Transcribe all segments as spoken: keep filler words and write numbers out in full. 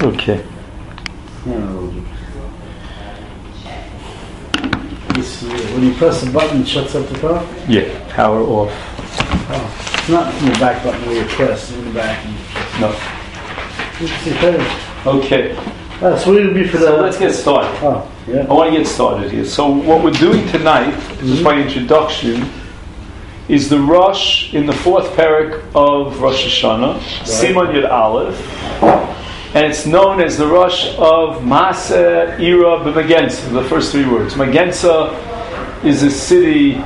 Okay. This, uh, when you press the button, it shuts up the car? Yeah, power off. Oh, it's not in the back button where you press, in the back. And No. Okay. Uh, so what would it be for the... So let's get started. Oh, yeah. I want to get started here. So what we're doing tonight, mm-hmm. just by introduction, is the Rosh in the fourth parak of Rosh Hashanah, right. Siman Yud Aleph, and it's known as the Rosh of Maaseh Ira B'Magensa, the first three words. Magensa is a city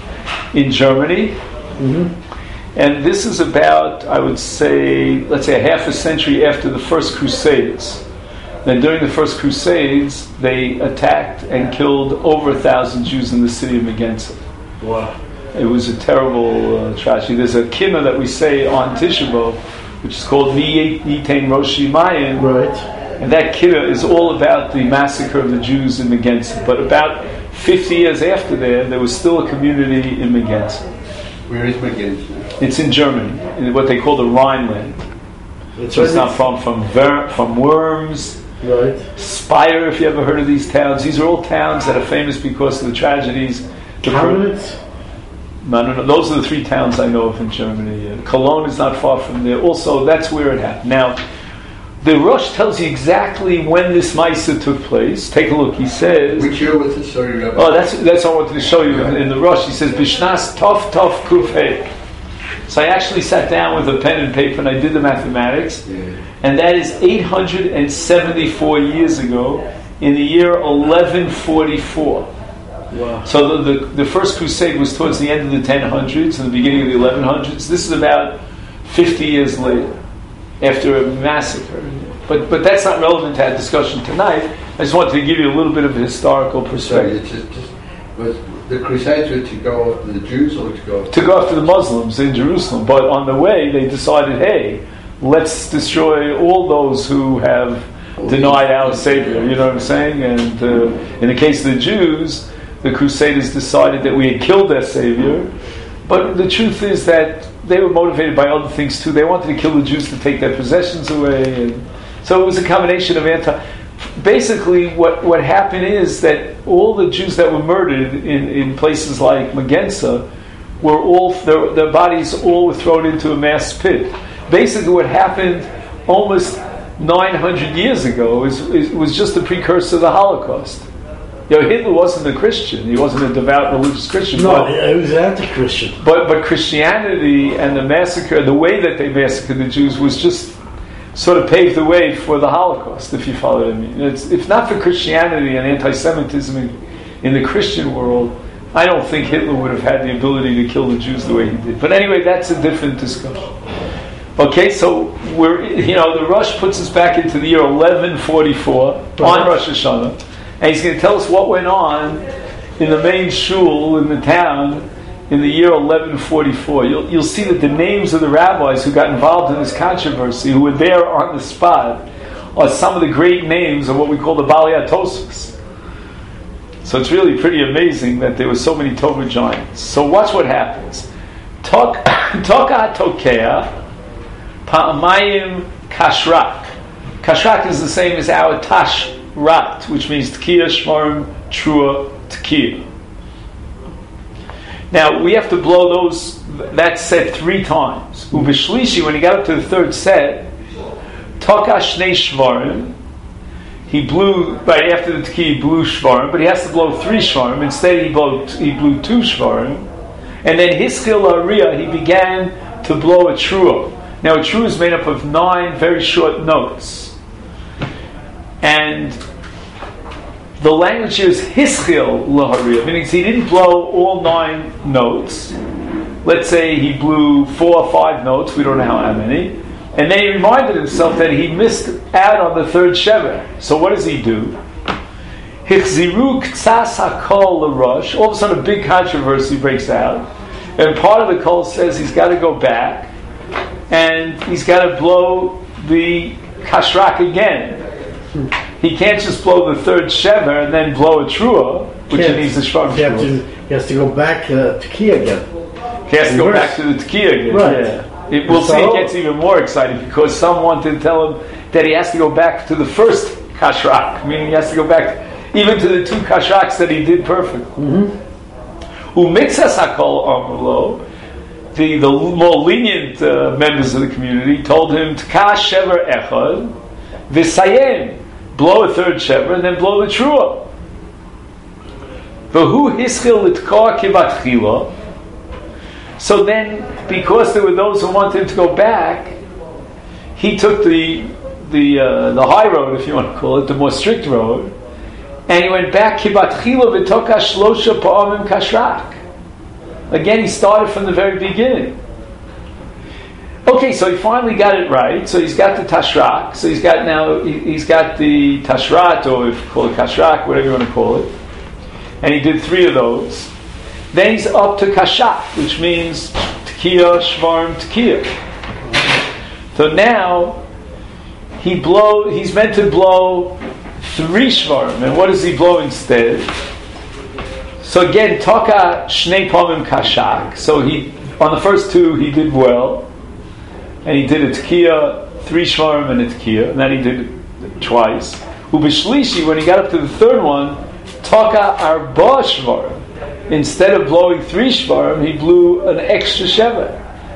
in Germany, mm-hmm. and this is about, I would say, let's say a half a century after the first Crusades. Then during the first Crusades, they attacked and killed over a thousand Jews in the city of Magensa. Wow. It was a terrible uh, tragedy. There's a kinnah that we say on Tisha B'Av, which is called Mi Yitain Roshi Mayim. Right. And that kinnah is all about the massacre of the Jews in Magensa. But about fifty years after that, there was still a community in Magensa. Where is Magensa? It's in Germany, in what they call the Rhineland. It's, so it's not from from Ver, from Worms. Right. Speyer, if you ever heard of these towns. These are all towns that are famous because of the tragedies. Kamenitz? No, no, no. Those are the three towns I know of in Germany. Uh, Cologne is not far from there. Also, that's where it happened. Now, the Rosh tells you exactly when this Maisa took place. Take a look. He says... Which year was it? Sorry, Rabbi. Oh, that's that's what I wanted to show you in, in the Rosh. He says, Bishnas Tov Tov Kuf Hey. So I actually sat down with a pen and paper and I did the mathematics. Yeah. And that is eight hundred seventy-four years ago, in the year eleven forty-four. Wow. So the, the the first crusade was towards the end of the ten hundreds and the beginning of the eleven hundreds. This is about fifty years later, after a massacre. But but that's not relevant to our discussion tonight. I just wanted to give you a little bit of a historical perspective. Sorry, it's just, just, was the Crusades were to go after the Jews or to go after... To go after the Muslims in Jerusalem. But on the way, they decided, hey, let's destroy all those who have all denied our Savior. You know what I'm saying? And uh, in the case of the Jews, the Crusaders decided that we had killed their Savior. But the truth is that they were motivated by other things too. They wanted to kill the Jews to take their possessions away. And so it was a combination of anti... Basically, what, what happened is that all the Jews that were murdered in, in places like Magensa were all... Their, their bodies all were thrown into a mass pit. Basically, what happened almost nine hundred years ago is, is was just a precursor to the Holocaust. You know, Hitler wasn't a Christian; he wasn't a devout religious Christian. No, but, he was anti-Christian. But but Christianity and the massacre, the way that they massacred the Jews, was just sort of paved the way for the Holocaust. If you follow what I mean, it's, if not for Christianity and anti-Semitism in, in the Christian world, I don't think Hitler would have had the ability to kill the Jews the way he did. But anyway, that's a different discussion. Okay, so we're, you know, the Rosh puts us back into the year eleven forty-four right. on Rosh Hashanah, and he's going to tell us what went on in the main shul in the town in the year eleven forty-four. You'll, you'll see that the names of the rabbis who got involved in this controversy, who were there on the spot, are some of the great names of what we call the Balei HaTosfos. So it's really pretty amazing that there were so many Torah giants. So watch what happens. Toka Tokea Pa'amayim Kashrak. Kashrak is the same as our Tashrat, which means Tkiya, Shmarim, Trua, Tkiya. Now, we have to blow those that set three times. Ubishlishi, when he got up to the third set, Toka Shnei Shvarim, he blew, right after the Tkiya, he blew Shvarim, but he has to blow three Shvarim. Instead, he blew, he blew two Shvarim. And then Hiskil Ariya, he began to blow a Trua. Now, a trua is made up of nine very short notes. And the language here is hischil lahariya, meaning he didn't blow all nine notes. Let's say he blew four or five notes, we don't know how many. And then he reminded himself that he missed out on the third shever. So what does he do? Hichziru ktsas hakol l'rosh. All of a sudden a big controversy breaks out. And part of the kol says he's got to go back and he's got to blow the kashrak again. He can't just blow the third shever and then blow a trua, which he needs a shvar trua. He has to go back uh, to Tkiya again. He has to go back to the Tkiya again. Right. Yeah. It, we'll so, see. It gets even more exciting because some want to tell him that he has to go back to the first kashrак, meaning he has to go back even to the two kashraks that he did perfectly. Umixas hakol amrlo, the the more lenient uh, members of the community told him t'ka shever echad v'sayem, blow a third shever and then blow the trua. V'hu hischil l'tkoa kivatchila. So then, because there were those who wanted him to go back, he took the the uh, the high road, if you want to call it, the more strict road, and he went back kivatchila v'toka shlosha pa'amim kashrak. Again, he started from the very beginning. Okay, so he finally got it right. So he's got the tashrak. So he's got now he's got the tashrat, or if you call it kashrak, whatever you want to call it. And he did three of those. Then he's up to kashak, which means tekiah, shvarm, tekiah. So now he blow. He's meant to blow three shvarm, and what does he blow instead? So again, taka shnei pamim kashak. So he on the first two he did well, and he did a tekiah, three shvarm and a tekiah, and then he did it twice. Ubishlishi, when he got up to the third one, taka arba shvarm. Instead of blowing three shvarim, he blew an extra shever.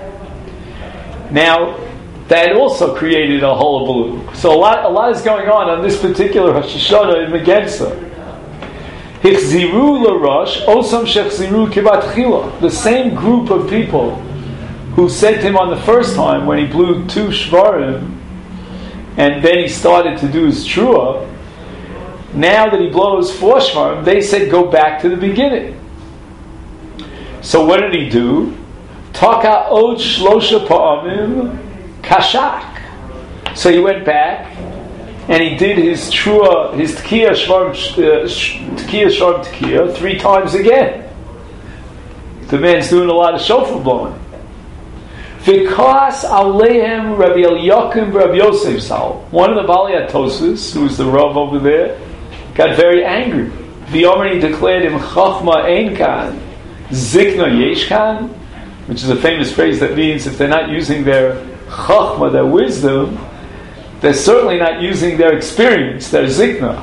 Now, that also created a hullabaloo. So a lot, a lot is going on on this particular Rosh Hashanah in Megensa. Hichziru l'rosh, osam shechziru kivat chila. The same group of people who said to him on the first time when he blew two shvarim, and then he started to do his trua, now that he blows four shvarim, they said go back to the beginning. So what did he do? Taka od shlosha pa'amim kashak. So he went back and he did his trua, his tekiah shvarm, tekiah shvarm tekiah three times again. The man's doing a lot of shofar blowing. Vikas alehem Rabbi Eliakim Rabbi Yosef Sal. One of the Balei HaTosfos, who was the Rav over there, got very angry. V'yomer, declared him chachma ein kan. Zikna yeshkan, which is a famous phrase that means if they're not using their chachma, their wisdom, they're certainly not using their experience, their zikna.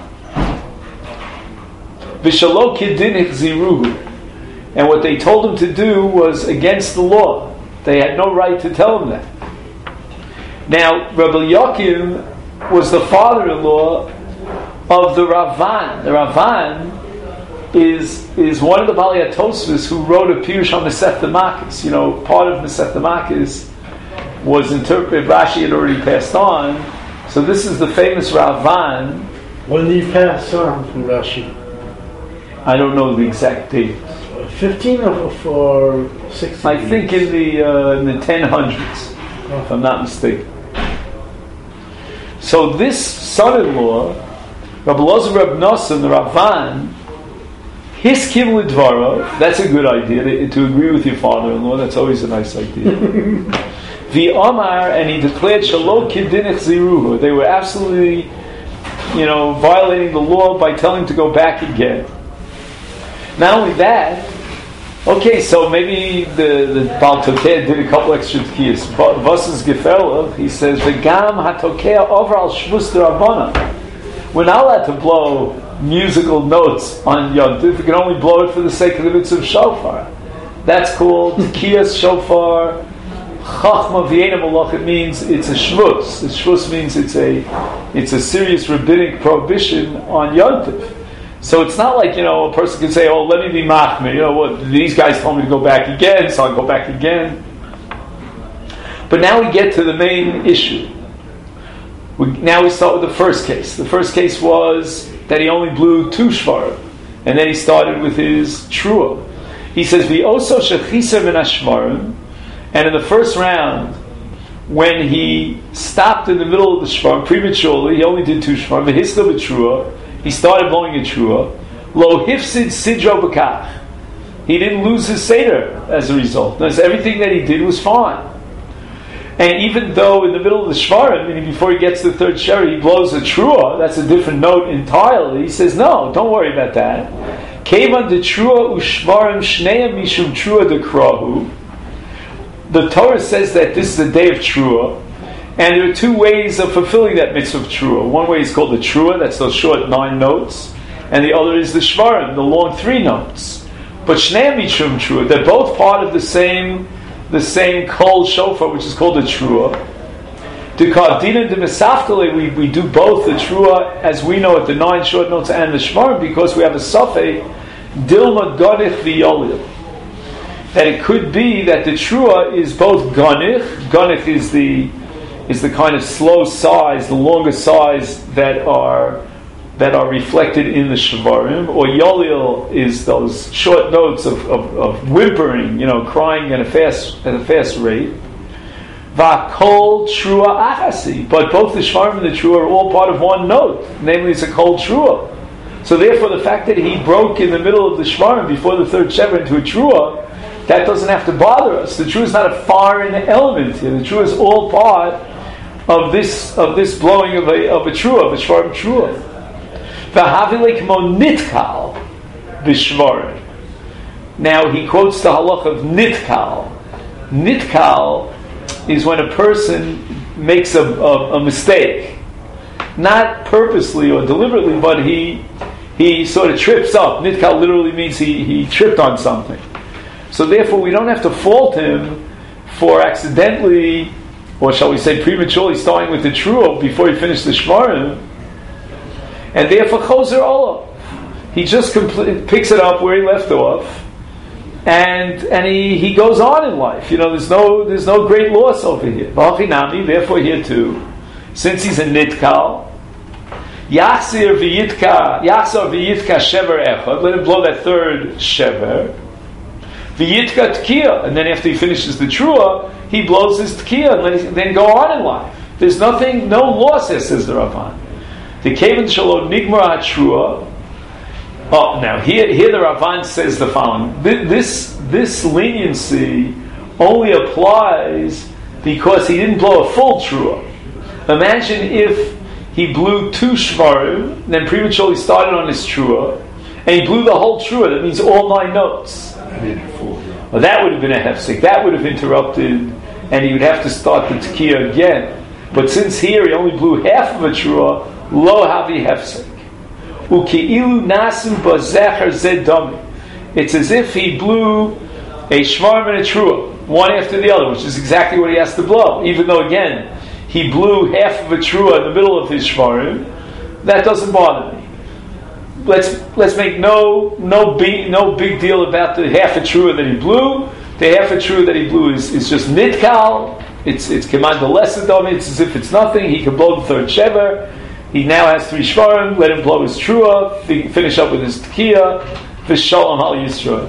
V'shalo kidin ichziruhu. And what they told him to do was against the law. They had no right to tell him that. Now, Rabbi Yakim was the father-in-law of the Ravan. The Ravan is is one of the Balei HaTosfos who wrote a Pirush on Masechta Makos. You know, part of Masechta Makos was interpreted. Rashi had already passed on, so this is the famous Ravan. When did he pass on from Rashi? I don't know the exact date. Fifteen or for sixteen? I think in the uh, in the ten hundreds, if I'm not mistaken. So this son-in-law, Rabbi Elazar Reb Nosson, the Ravan, Hiskim l'dvaro, that's a good idea, to, to agree with your father-in-law, that's always a nice idea. The Omar, and he declared, Shalom kidinich ziruhu, they were absolutely, you know, violating the law by telling him to go back again. Not only that, okay, so maybe the, the Baal Tokeh did a couple extra tkiyas. Vasas Gefelach, he says, V'gam ha-tokeh over al shvus d'Rabbana. We're not allowed to blow musical notes on Yom Tov. We can only blow it for the sake of the mitzvah of shofar. That's called Tekiyas Shofar Chachma V'yeina Malach. It means it's a shvus. The shvus means it's a it's a serious rabbinic prohibition on Yom Tov. So it's not like, you know, a person can say, "Oh, let me be machmir." You know what? These guys told me to go back again, so I'll go back again. But now we get to the main issue. We, now we start with the first case. The first case was that he only blew two shvarim, and then he started with his trua. He says, "V'oso shechisa min hashvarim," and in the first round, when he stopped in the middle of the shvarim prematurely, he only did two shvarim. V'hisla b'trua, he started blowing a trua. Lo hifsid sidro b'kach, he didn't lose his seder as a result. Notice everything that he did was fine. And even though in the middle of the shvarim, meaning before he gets to the third sheri, he blows a trua, that's a different note entirely. He says, no, don't worry about that. Kevan de trua ushvarim shneim mishum trua de krahu. The Torah says that this is a day of trua, And there are two ways of fulfilling that mitzvah of trua. One way is called the trua, that's those short nine notes, and the other is the shvarim, the long three notes. But shnei mitrum trua, they're both part of the same, the same kol shofar, which is called the trua. Dekadina de mesafkale, we we do both the trua as we know it, the nine short notes and the shvarim, because we have a safek dilma ganich v'yolil. That it could be that the trua is both ganich. Ganich is the is the kind of slow sighs, the longer sighs that are that are reflected in the shvarim, or yolil is those short notes of, of, of whimpering, you know, crying at a fast at a fast rate. Va'kol trua achasi, but both the shvarim and the trua are all part of one note, namely it's a kol trua. So therefore, the fact that he broke in the middle of the shvarim before the third shever into a trua, that doesn't have to bother us. The trua is not a foreign element here. The trua is all part of this of this blowing of a of a trua, of a shvarim trua. V'havilek mo nitkal b'shvarim. Now he quotes the halach of nitkal. Nitkal is when a person makes a, a, a mistake, not purposely or deliberately, but he he sort of trips up. Nitkal literally means he he tripped on something. So therefore, we don't have to fault him for accidentally, or shall we say prematurely, starting with the trua before he finished the shvarim. And therefore, choser olah, he just compl- picks it up where he left off, and and he, he goes on in life. You know, there's no there's no great loss over here. V'achinami, therefore here too, since he's a nitkal, yachzir v'yitka, yachzor v'yitka shever echad, let him blow that third shever. V'yitka tkiya, and then after he finishes the trua, he blows his tkiya and let him, then go on in life. There's nothing, no loss, says the Ramban. The kaven shalom nigmar trua. Oh, now here, here the Ramban says the following: this this leniency only applies because he didn't blow a full trua. Imagine if he blew two shvarim, then prematurely started on his trua, and he blew the whole trua. That means all nine notes. Well, that would have been a hefsek. That would have interrupted, and he would have to start the tekiah again. But since here he only blew half of a trua, lo havi hefsek. Uki'ilu nasim bazecher zedami. It's as if he blew a shvarim and a trua, one after the other, which is exactly what he has to blow. Even though, again, he blew half of a trua in the middle of his shvarim, that doesn't bother me. Let's let's make no no big no big deal about the half a trua that he blew. The half a trua that he blew is, is just nitkal. It's it's command the lesson of it. It's as if it's nothing. He can blow the third shever. He now has three shvarim. Let him blow his trua. F- finish up with his tekiah. V'shalom al Yisrael.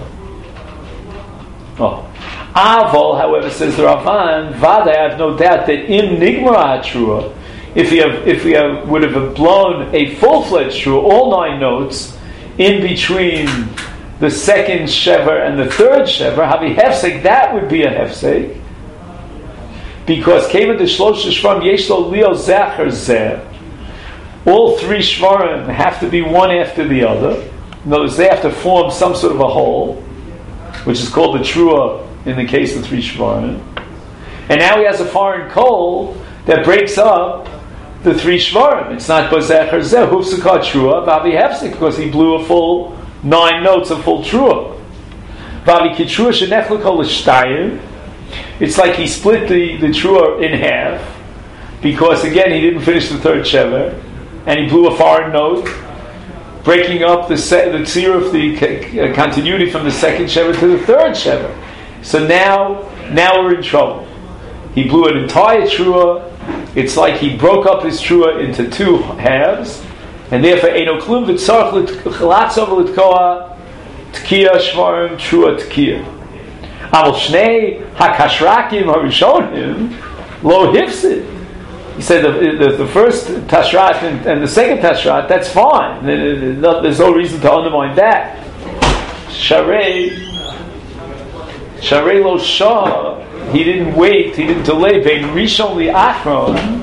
Oh, Avol, however, says the Ramban, Vada, I have no doubt that in nigmar trua, if he have, if we have, would have blown a full-fledged trua, all nine notes, in between the second shever and the third shever, havi hefsek, that would be a hefsek, because kevan de shlosh shvarim yesh lo leo zecher zeh. All three shvarim have to be one after the other. In other words, they have to form some sort of a whole, which is called the trua in the case of three shvarim. And now he has a foreign kol that breaks up the three shvarim. It's not bazecher zeh hufseka trua vavi hefsek, because he blew a full nine notes of full trua. Vavi kitrua shenechlekol l'shtayim. It's like he split the, the trua in half, because again he didn't finish the third shever, and he blew a foreign note, breaking up the se- the tzir of the c- continuity from the second shever to the third shever. So now, now we're in trouble. He blew an entire trua. It's like he broke up his trua into two halves, and therefore eino klum v'tzarch l'tlatzov l'tkoa tkiya shvarim trua tkiya. Aval shnei hakashrakim harishonim lo hifsid. He said the, the, the first tashrat and, and the second tashrat, that's fine. There's no reason to undermine that. Sharei, Sharei lo shah, he didn't wait, he didn't delay. Bein rishon li'achron,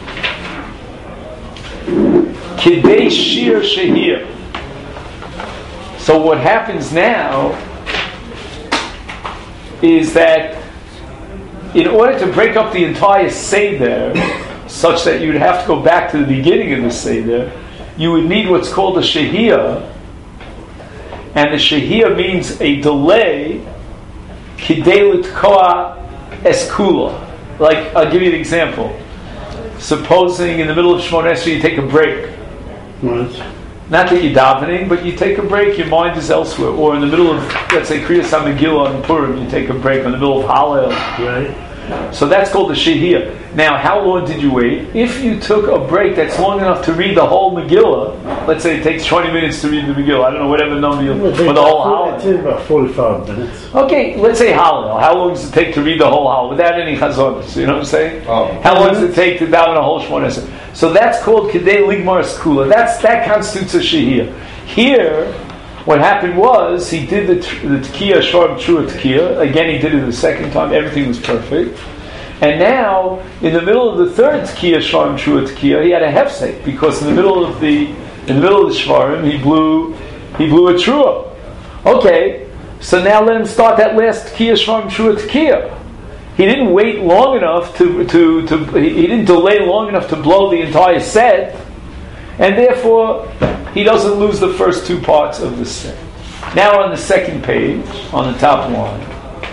kidei shir shehir. So what happens now is that in order to break up the entire Seder, such that you'd have to go back to the beginning of the Seder, you would need what's called a Shehiyah, and the Shehiyah means a delay, Kidei L'Tkoa Eskula. Like, I'll give you an example. Supposing in the middle of Shmoneh Esrei you take a break. Right. Not that you're davening, but you take a break, your mind is elsewhere. Or in the middle of, let's say, Kriyas HaMegillah on Purim, you take a break in the middle of Hallel. Right. So that's called the Shehiyah. Now, how long did you wait? If you took a break that's long enough to read the whole Megillah, let's say it takes twenty minutes to read the Megillah, I don't know, whatever number you, Well, for the whole Hallel. It takes about forty-five minutes. Okay, let's say Hallel. How long does it take to read the whole Hallel without any chazonos? You know what I'm saying? Oh. How long does it take to daven a whole Shmoneh Esrei? So that's called Kedei Ligmar Skula. That's that constitutes a Shehiyah. Here, what happened was he did the the Tekiah Sharm Trua Tekiah. Again, he did it the second time. Everything was perfect. And now, in the middle of the third Tekiah Sharm Trua Tekiah, he had a hefsek because in the middle of the in the middle of the Shvarim, he blew he blew a Trua. Okay, so now let him start that last Tekiah Sharm Trua Tekiah. He didn't wait long enough to to to he didn't delay long enough to blow the entire set, and therefore he doesn't lose the first two parts of the set. Now on the second page, on the top line.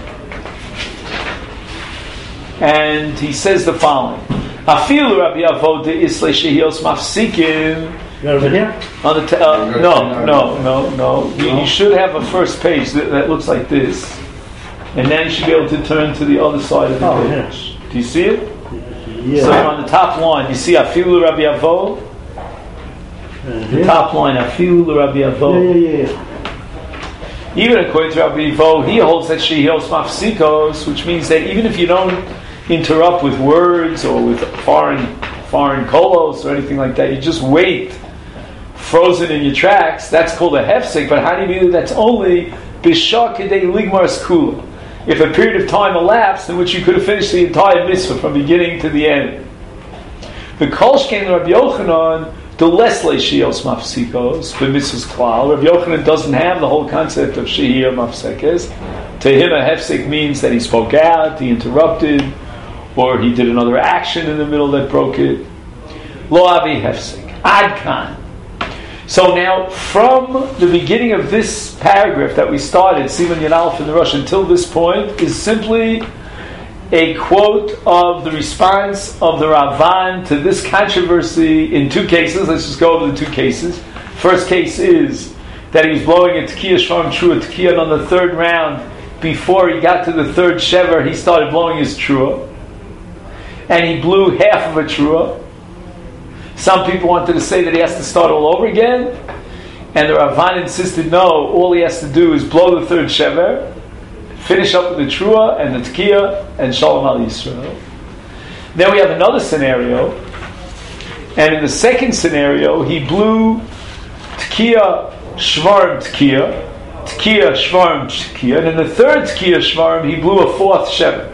And he says the following: Afilu Rabbi Avoda Islay Shehiyos Mafsikin. You over here? On the t- uh, no, no, no, no. You, you should have a first page that, that looks like this, and then you should be able to turn to the other side of the Oh, page. Do you see it? Yeah. So on the top line, you see Afilu Rabbi Avo. Uh, The yeah. top line, Afilu Rabbi Avo. Yeah, yeah, yeah. Even according to Rabbi Avo, he holds that Shehiyos Mafsikos, which means that even if you don't interrupt with words or with foreign foreign kolos or anything like that, you just wait frozen in your tracks, that's called a hefsek. But how do you do that? That's only bishah kedei ligmar skula, if a period of time elapsed in which you could have finished the entire mitzvah from beginning to the end. The kolshkein Rabbi Yochanan the less leishios mafsikos the mitzvahs klal. Rabbi Yochanan doesn't have the whole concept of shehiyah mafsekes. To him, a hefsek means that he spoke out, he interrupted, or he did another action in the middle that broke it. Lo avi hefsek. Adkan. So now, from the beginning of this paragraph that we started, Siman Yadalef in the Rush, until this point, is simply a quote of the response of the Ravan to this controversy in two cases. Let's just go over the two cases. First case is that he was blowing a Tekiah Sharm Trua Tekiah, and on the third round, before he got to the third Shever, he started blowing his Trua. And he blew half of a Trua. Some people wanted to say that he has to start all over again. And the Ravan insisted, no, all he has to do is blow the third Shever, finish up with the Trua and the Tekiah, and Shalom Al Yisrael. Then we have another scenario. And in the second scenario, he blew Tekiah Shvarm Tekiah, Tekiah Shvarm Tekiah, and in the third Tekiah Shvarm, he blew a fourth Shever.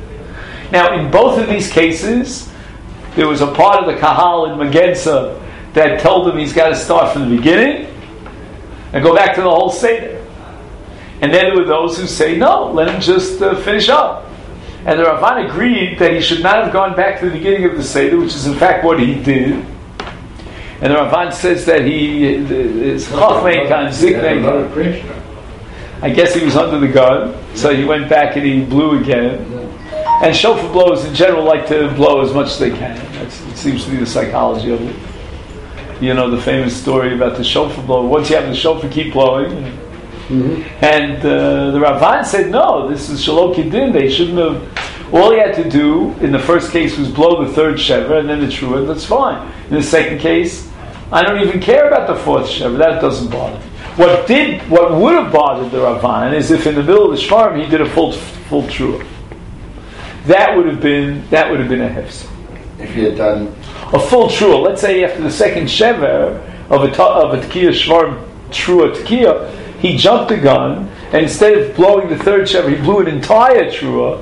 Now, in both of these cases, there was a part of the Kahal in Magensa that told him he's got to start from the beginning and go back to the whole Seder. And then there were those who say, no, let him just uh, finish up. And the Ravan agreed that he should not have gone back to the beginning of the Seder, which is in fact what he did. And the Ravan says that he is Chachmei Kan, Ziknei Kan. I guess he was under the gun, so he went back and he blew again. And shofar blowers in general like to blow as much as they can. That's, it seems to be the psychology of it. You know the famous story about the shofar blower. Once you have the shofar, keep blowing. Mm-hmm. And uh, the Ravan said, no, this is Shalom Kidin. They shouldn't have. All he had to do in the first case was blow the third Shever and then the Trua, and that's fine. In the second case, I don't even care about the fourth Shever. That doesn't bother me. What did, what would have bothered the Ravan is if in the middle of the Shvarm he did a full full Trua. That would have been that would have been a hefsek. If he had done a full Trua, let's say after the second Shever of a of a Tekiah Shvarm Trua Tekiah, he jumped the gun and instead of blowing the third Shever, he blew an entire Trua.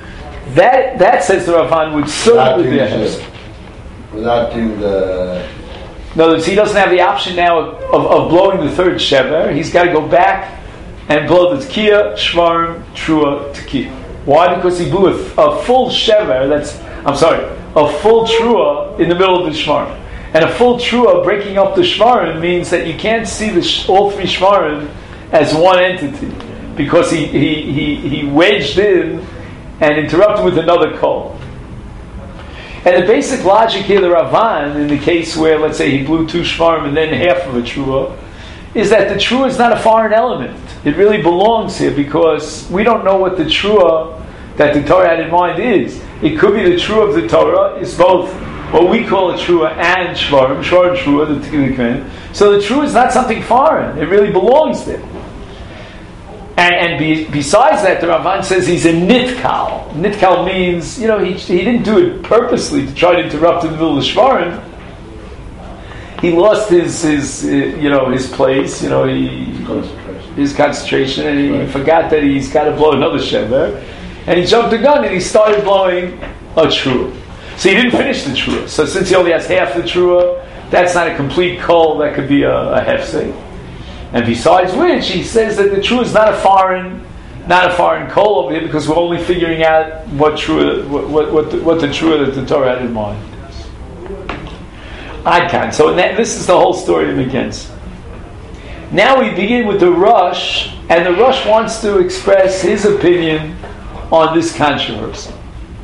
That that says the Ravan would certainly be a hefsek. Without doing the. In other words, he doesn't have the option now of, of blowing the third Shever. He's got to go back and blow the Tekiah Shvarm Trua Tekiah. Why? Because he blew a, a full shever, that's, I'm sorry, a full trua in the middle of the shvarim. And a full trua breaking up the shvarim means that you can't see the sh- all three shvarim as one entity, because he, he, he, he wedged in and interrupted with another kol. And the basic logic here, the Ravan, in the case where, let's say, he blew two shvarim and then half of a trua, is that the trua is not a foreign element. It really belongs here, because we don't know what the trua that the Torah had in mind is. It could be the trua of the Torah is both what we call a trua and shvarim, shvar and trua, the tikkunim. So the trua is not something foreign. It really belongs there. And, and be, besides that, the Ravan says he's a nitkal. Nitkal means, you know, he, he didn't do it purposely to try to interrupt in the middle of the shvarim. He lost his, his uh, you know, his place, you know, he, concentration. his concentration, and he right. forgot that he's got to blow another shever. And he jumped the gun and he started blowing a trua. So he didn't finish the trua. So since he only has half the trua, that's not a complete kol, that could be a, a hefsek. And besides which, he says that the trua is not a foreign, not a foreign kol over here, because we're only figuring out what trua, what what what the, what the trua that the Torah had in mind. Adkan. So that, this is the whole story of McKenzie. Now we begin with the Rosh, and the Rosh wants to express his opinion on this controversy.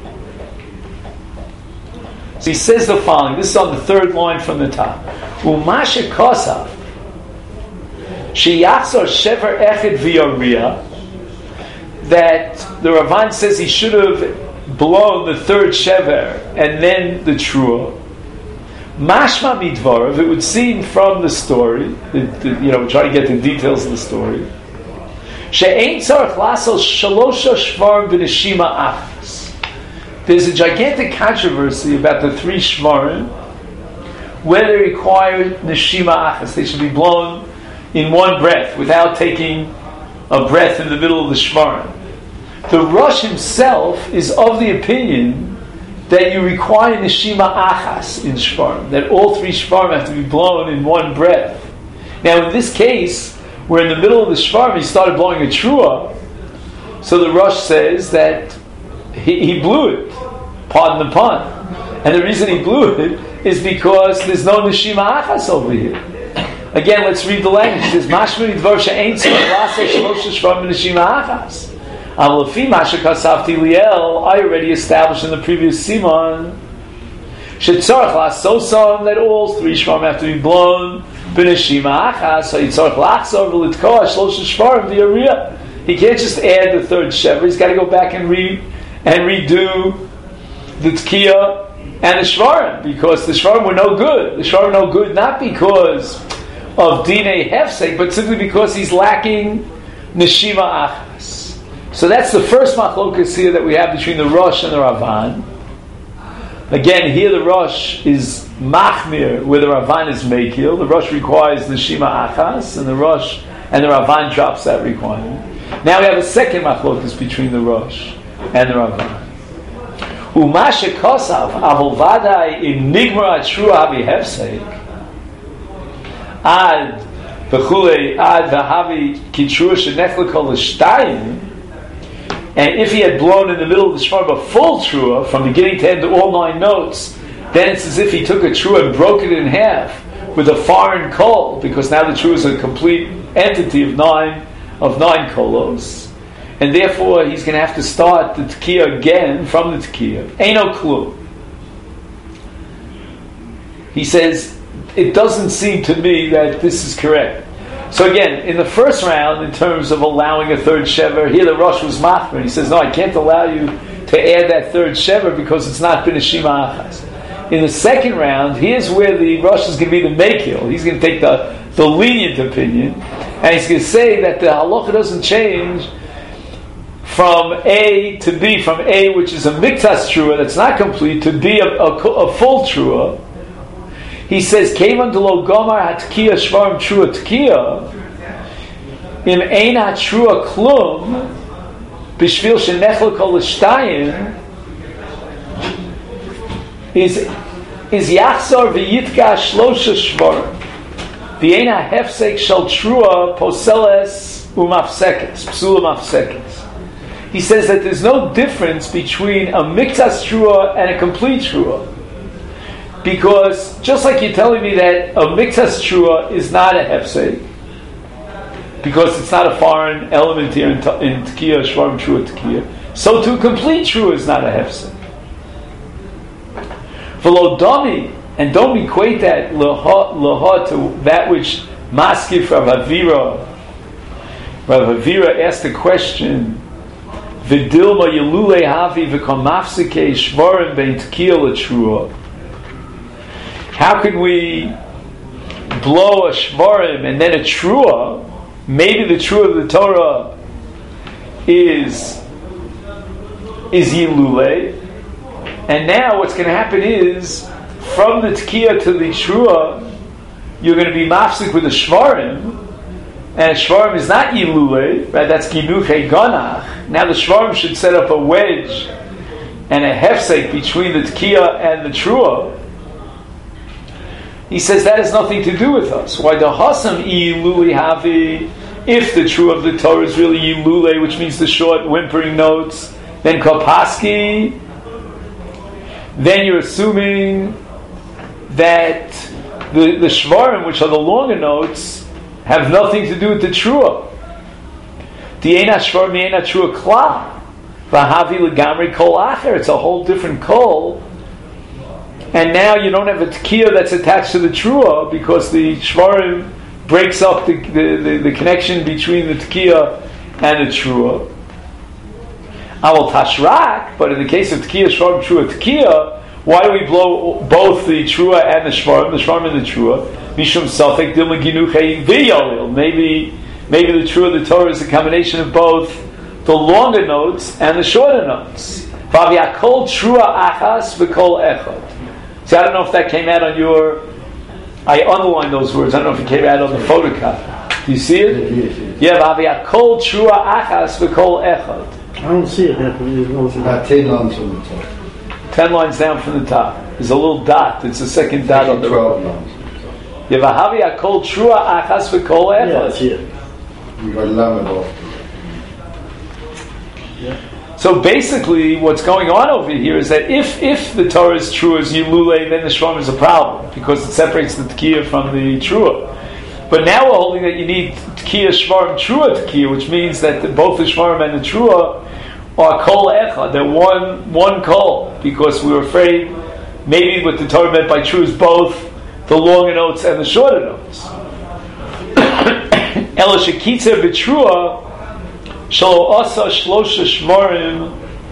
So he says the following. This is on the third line from the top. Umashe kosav sheyachzor shever echad v'yariah, that the Ravan says he should have blown the third shever and then the trua. Mashma midvarav, it would seem from the story, the, the, you know, we try to get the details of the story. She'ein tzarich lasol shalosha shvarim v'neshima achas. There's a gigantic controversy about the three shvarim, whether they require neshima achas. They should be blown in one breath without taking a breath in the middle of the shvarim. The Rosh himself is of the opinion that you require neshima achas in shvarim, that all three shvarim have to be blown in one breath. Now, in this case, we're in the middle of the shvarim, he started blowing a trua, so the Rosh says that he, he blew it, pardon the pun. And the reason he blew it is because there's no neshima achas over here. Again, let's read the language. It says, Mashma midvar she'ein tzorich la'aseh shlosha shvarim v'neshima achas. I already established in the previous Simon that all three shvarim have to be blown. He can't just add the third shever. He's got to go back and read and redo the tkiya and the shvarim, because the shvarim were no good. The shvarim were no good not because of dinei hefsek, but simply because he's lacking neshima achas. So that's the first machlokas here that we have between the Rosh and the Ravan. Again, here the Rosh is machmir, where the Ravan is mekil. The Rosh requires neshima achas, and the Rosh and the Ravan drops that requirement. Now we have a second machlokas between the Rosh and the Ravan. Umashe kosav avol vadai im nigmar atrua havi hefsek ad v'chulei ad v'havi kitrua shenechla kol l'shtayim. And if he had blown in the middle of the shvarim a full trua, from beginning to end, all nine notes, then it's as if he took a trua and broke it in half with a foreign kol, because now the trua is a complete entity of nine of nine kolos, and therefore he's going to have to start the tkiya again from the tkiya. Eino klum. He says, it doesn't seem to me that this is correct. So again, in the first round, in terms of allowing a third shever, here the Rosh was machmir. He says, no, I can't allow you to add that third shever because it's not b'neshima achas. In the second round, here's where the Rosh is going to be the mekil. He's going to take the, the lenient opinion, and he's going to say that the halacha doesn't change from A to B, from A, which is a miktas trua that's not complete, to B, a, a, a full trua. He says, "Kevan delo gomar hatkiya shvarim trua tkiya im ein hatrua klum b'shvil shenechel kol l'shtayim is is yachzor v'yitka shlosha shvarim v'ein ha'hefsek shel trua poseles umafsekes psula mafsekes." he says that there's no difference between a miktas trua and a complete trua. Because just like you're telling me that a miktas trua is not a hefsek, because it's not a foreign element here in, in Tekiya, Shvarim Trua Tekiya, so too complete trua is not a hefsek. V'lo domi, and don't equate that leha to that which maskif Rav Avira. Rav Avira asked the question, V'dilma yelule havi v'kom mafsike shvarim bein Tekiya l'trua. How can we blow a shvarim and then a trua? Maybe the trua of the Torah is is yilule, and now what's going to happen is from the Tekiya to the trua, you're going to be mafsik with a shvarim, and a shvarim is not yilule, right? That's ginuchei ganach. Now the shvarim should set up a wedge and a hefsek between the Tekiya and the trua. He says that has nothing to do with us. Why the hasam iluli havi? If the true of the Torah is really yilule, which means the short whimpering notes, then kopaski, then you're assuming that the the shvarim, which are the longer notes, have nothing to do with the trua. The ena shvar mi ena trua kla, vahavi legamri kol acher. It's a whole different kol. And now you don't have a tekiya that's attached to the trua because the shvarim breaks up the, the, the, the connection between the tekiya and the trua. Awal tashrak, but in the case of tekiya, shvarim, trua, tekiya, why do we blow both the trua and the shvarim, the shvarim and the trua? Mishum safek dilma ginuchei v'yolil. Maybe, maybe the trua of the Torah is a combination of both the longer notes and the shorter notes. V'avyakol trua achas v'kol echad. See, I don't know if that came out on your... I underlined those words. I don't know if it came out on the photocopy. Do you see it? Yeah, Vaviyat kol trua achas v'kol echad. I don't see it happening. About ten lines from the top. Ten lines down from the top. There's a little dot. It's the second dot on the twelve row. lines. Yeah, Vaviyat kol trua achas v'kol echad. Yeah, I see it. You got lamed off. Yeah. So basically, what's going on over here is that if if the Torah is true as Yilule, then the Shvarim is a problem because it separates the Tekiya from the Trua. But now we're holding that you need Tekiya, Shvarim, Trua Tekiya, which means that the, both the Shvarim and the Trua are Kol Echad. They're one one Kol because we were afraid maybe what the Torah meant by true is both the longer notes and the shorter notes. Ela Shekitzer B'Trua Shalo Asa Shlosha Shvarim.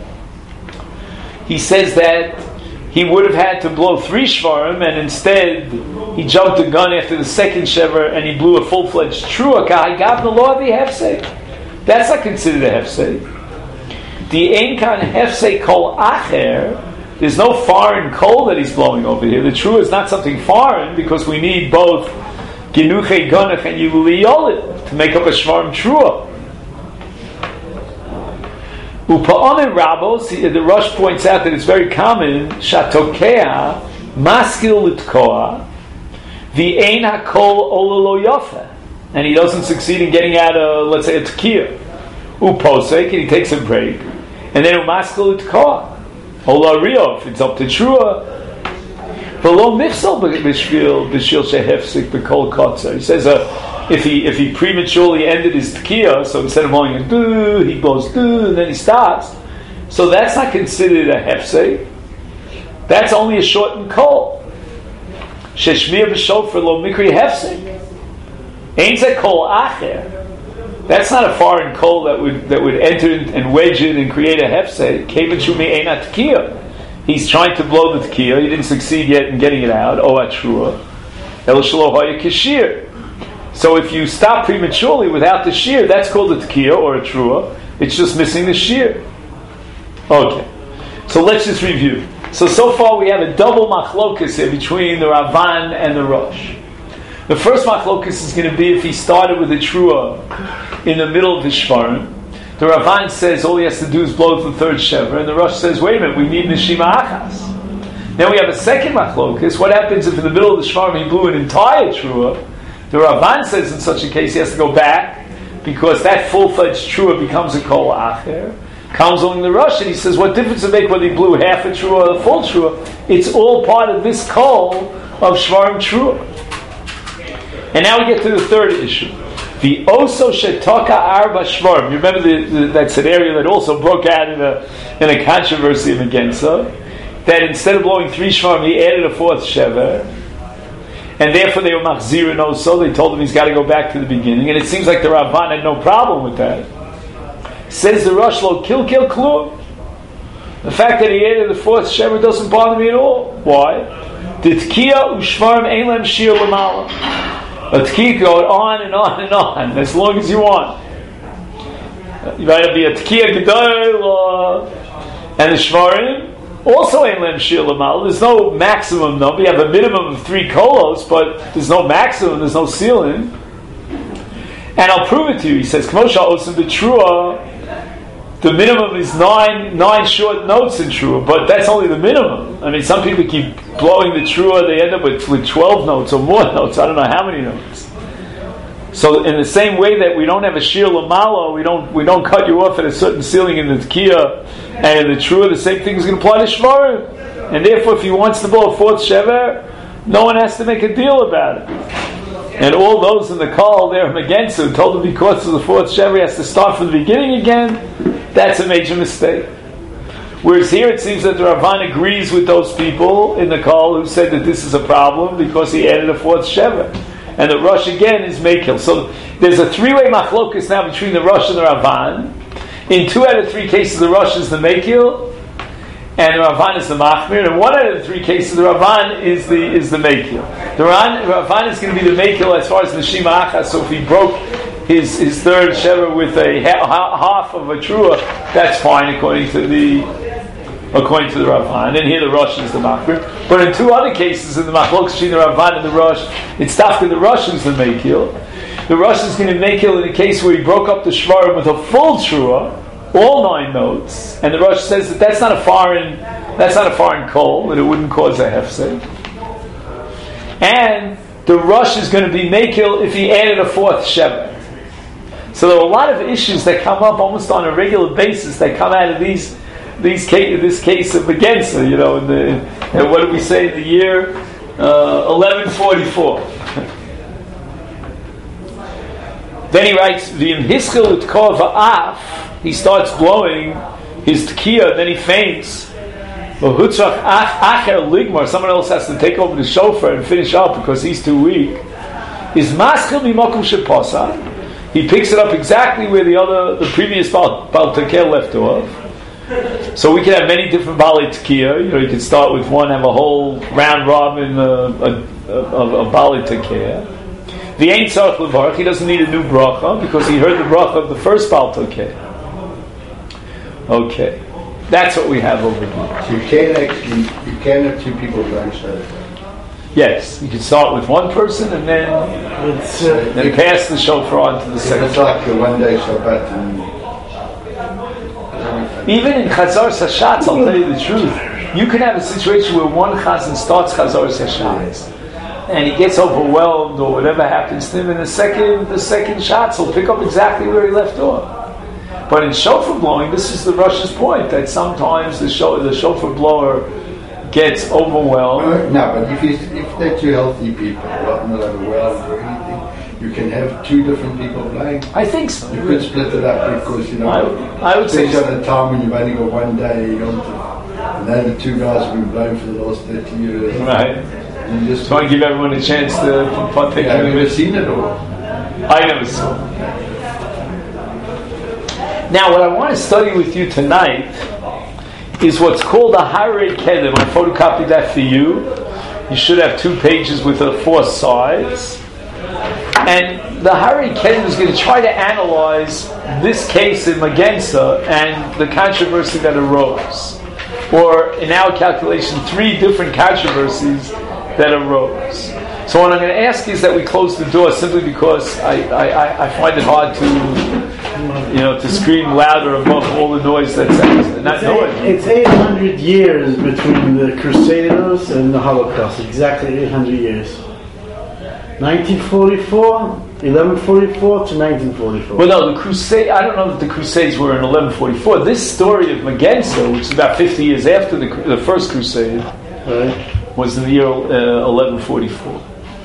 He says that he would have had to blow three Shvarim, and instead he jumped the gun after the second Shever and he blew a full-fledged Trua. Kai gave the law of the Hefsek. That's not considered a Hefsek. The Ein Kan Hefsek Kol Acher. There's no foreign coal that he's blowing over here. The Trua is not something foreign because we need both Ginuchei Ganach and Yiluli Yolid to make up a Shvarim Trua. Upa'onim Rabos, the Rosh points out that it's very common, Shatokea, Maskil Litkoa, the Ein HaKol Ololo Yofa, and he doesn't succeed in getting out a, let's say, a Tekiya. Uposek, and he takes a break, and then Umaskil Litkoa, Ola Rio, if it's up to Trua, V'lo Mifsal B'shvil B'shil Shehefsik B'kol Kotzer. He says, uh, If he if he prematurely ended his tekiya, so instead of blowing a do, he blows do, and then he stops. So that's not considered a hefsek. That's only a shortened kol. Sheshmir b'shofar lo mikri hefsek. Ain't that kol acher? That's not a foreign kol that would that would enter and wedge it and create a hefsek. Kevin shumi ain't tekiya. He's trying to blow the tekiya. He didn't succeed yet in getting it out. Oh, atrua. El shlo haya kashir. So if you stop prematurely without the shear, that's called a tekiya or a trua. It's just missing the shear. Okay. So let's just review. So, so far we have a double machlokus here between the Ravan and the Rosh. The first machlokus is going to be if he started with a trua in the middle of the shvarim. The Ravan says all he has to do is blow the third shever, and the Rosh says, wait a minute, we need neshima achas. Then we have a second machlokus. What happens if in the middle of the shvarim he blew an entire trua? The Ravan says in such a case he has to go back because that full-fledged trua becomes a kol acher. comes along the rush and he says, what difference does it make whether he blew half a trua or a full trua? It's all part of this call of shvarim trua. And now we get to the third issue. The oso shetoka arba shvarim. You remember the, the, that scenario that also broke out in a in a controversy of Megensa, that instead of blowing three shvarim, he added a fourth shever, and therefore they were machzirin also. They told him he's got to go back to the beginning, and it seems like the Ramban had no problem with that. Says the Rosh Lo Kil Kil Klum. The fact that he added the fourth shever doesn't bother me at all. Why? The tkiya ushvarim ein lem shir lamala. A tkiya goes on and on and on as long as you want. You might be a tkiya gedol, and the shvarim also ein lem shir lamala. There's no maximum number. You have a minimum of three kolos, but there's no maximum. There's no ceiling. And I'll prove it to you. He says, Kmosha Osim B'Trua. The minimum is nine nine short notes in trua, but that's only the minimum. I mean, some people keep blowing the trua; they end up with, with twelve notes or more notes. I don't know how many notes. So, in the same way that we don't have a shir lamala, we don't we don't cut you off at a certain ceiling in the tkiya and in the trua. The same thing is going to apply to shvarim, and therefore, if he wants to blow a fourth shever, no one has to make a deal about it. And all those in the call there against him told him because of the fourth shever he has to start from the beginning again. That's a major mistake. Whereas here it seems that the Ramban agrees with those people in the call who said that this is a problem because he added a fourth shever. And the Rosh again is Mekil. So there's a three-way machlokus now between the Rosh and the Ramban. In two out of three cases the Rosh is the Mekil and the Ramban is the Machmir. And one out of the three cases the Ramban is the is the Mekil. The Ramban is going to be the Mekil as far as the Shima Achas. So if he broke his his third shever with a ha- half of a trua, that's fine according to the according to the Ramban. And here the Rosh is the Machmir. But in two other cases, in the Machlokes between the Ramban and the Rosh, it's after the Rosh is the Mekil. The Rosh is going to Mekil in a case where he broke up the shvarim with a full trua, all nine notes, and the Rosh says that that's not a foreign that's not a foreign kol, and it wouldn't cause a hefsek. And the Rosh is going to be Mekil if he added a fourth shever. So there are a lot of issues that come up almost on a regular basis that come out of these these case, this case of Megensa, you know, in the in, and what did we say in the year uh, eleven forty-four? Then he writes, "V'im hischel utkor va'af." He starts blowing his tekiah, then he faints. V'hutzach acher ligmar. Someone else has to take over the shofar and finish up because he's too weak. Is maschil mimokum shepasa. He picks it up exactly where the other, the previous Baal, Baal Tekiah left off. So we can have many different Baal Tekiah. You know, you can start with one, have a whole round robin of uh, a, a Baal Tekiah. The Ein Tzarech Levarach, he doesn't need a new bracha because he heard the bracha of the first Baal Tekiah. Okay, that's what we have over here. So you can't actually, you can't have two people blind side. Yes, you can start with one person and then It's, uh, then pass the shofar on to the If second. it's like a one day Shabbat and Even in Chazar Sashatz, I'll tell you the truth, you can have a situation where one chazan starts Chazar Sashatz and he gets overwhelmed or whatever happens to him, and the second the second shots will pick up exactly where he left off. But in shofar blowing, this is the Rosh's point, that sometimes the sho- the shofar blower gets overwhelmed. no, but if he's, if they're two healthy people, not not overwhelmed or anything, you can have two different people playing. I think so. You could split it up because you know. I, I would say especially so. at a time when you've only got one day, you don't. And then the two guys have been blown for the last thirty years. Right. You just Try and give everyone a chance to partake yeah, in have the you ever mission. seen it all? I never saw it. Now, what I want to study with you tonight is what's called a Harei Kedem. I photocopied that for you. You should have two pages with the four sides. And the Harei Kedem is going to try to analyze this case in Megensa and the controversy that arose. Or, in our calculation, three different controversies that arose. So what I'm going to ask is that we close the door simply because I, I, I find it hard to, you know, to scream louder above all the noise that's not it's, noise. eight, it's eight hundred years between the Crusaders and the Holocaust. Exactly eight hundred years. nineteen forty-four, eleven forty-four to nineteen forty-four. Well, no, the crusade. I don't know if the Crusades were in eleven forty-four. This story of Magensa, which is about fifty years after the, the first Crusade, Right. was in the year uh, eleven forty-four.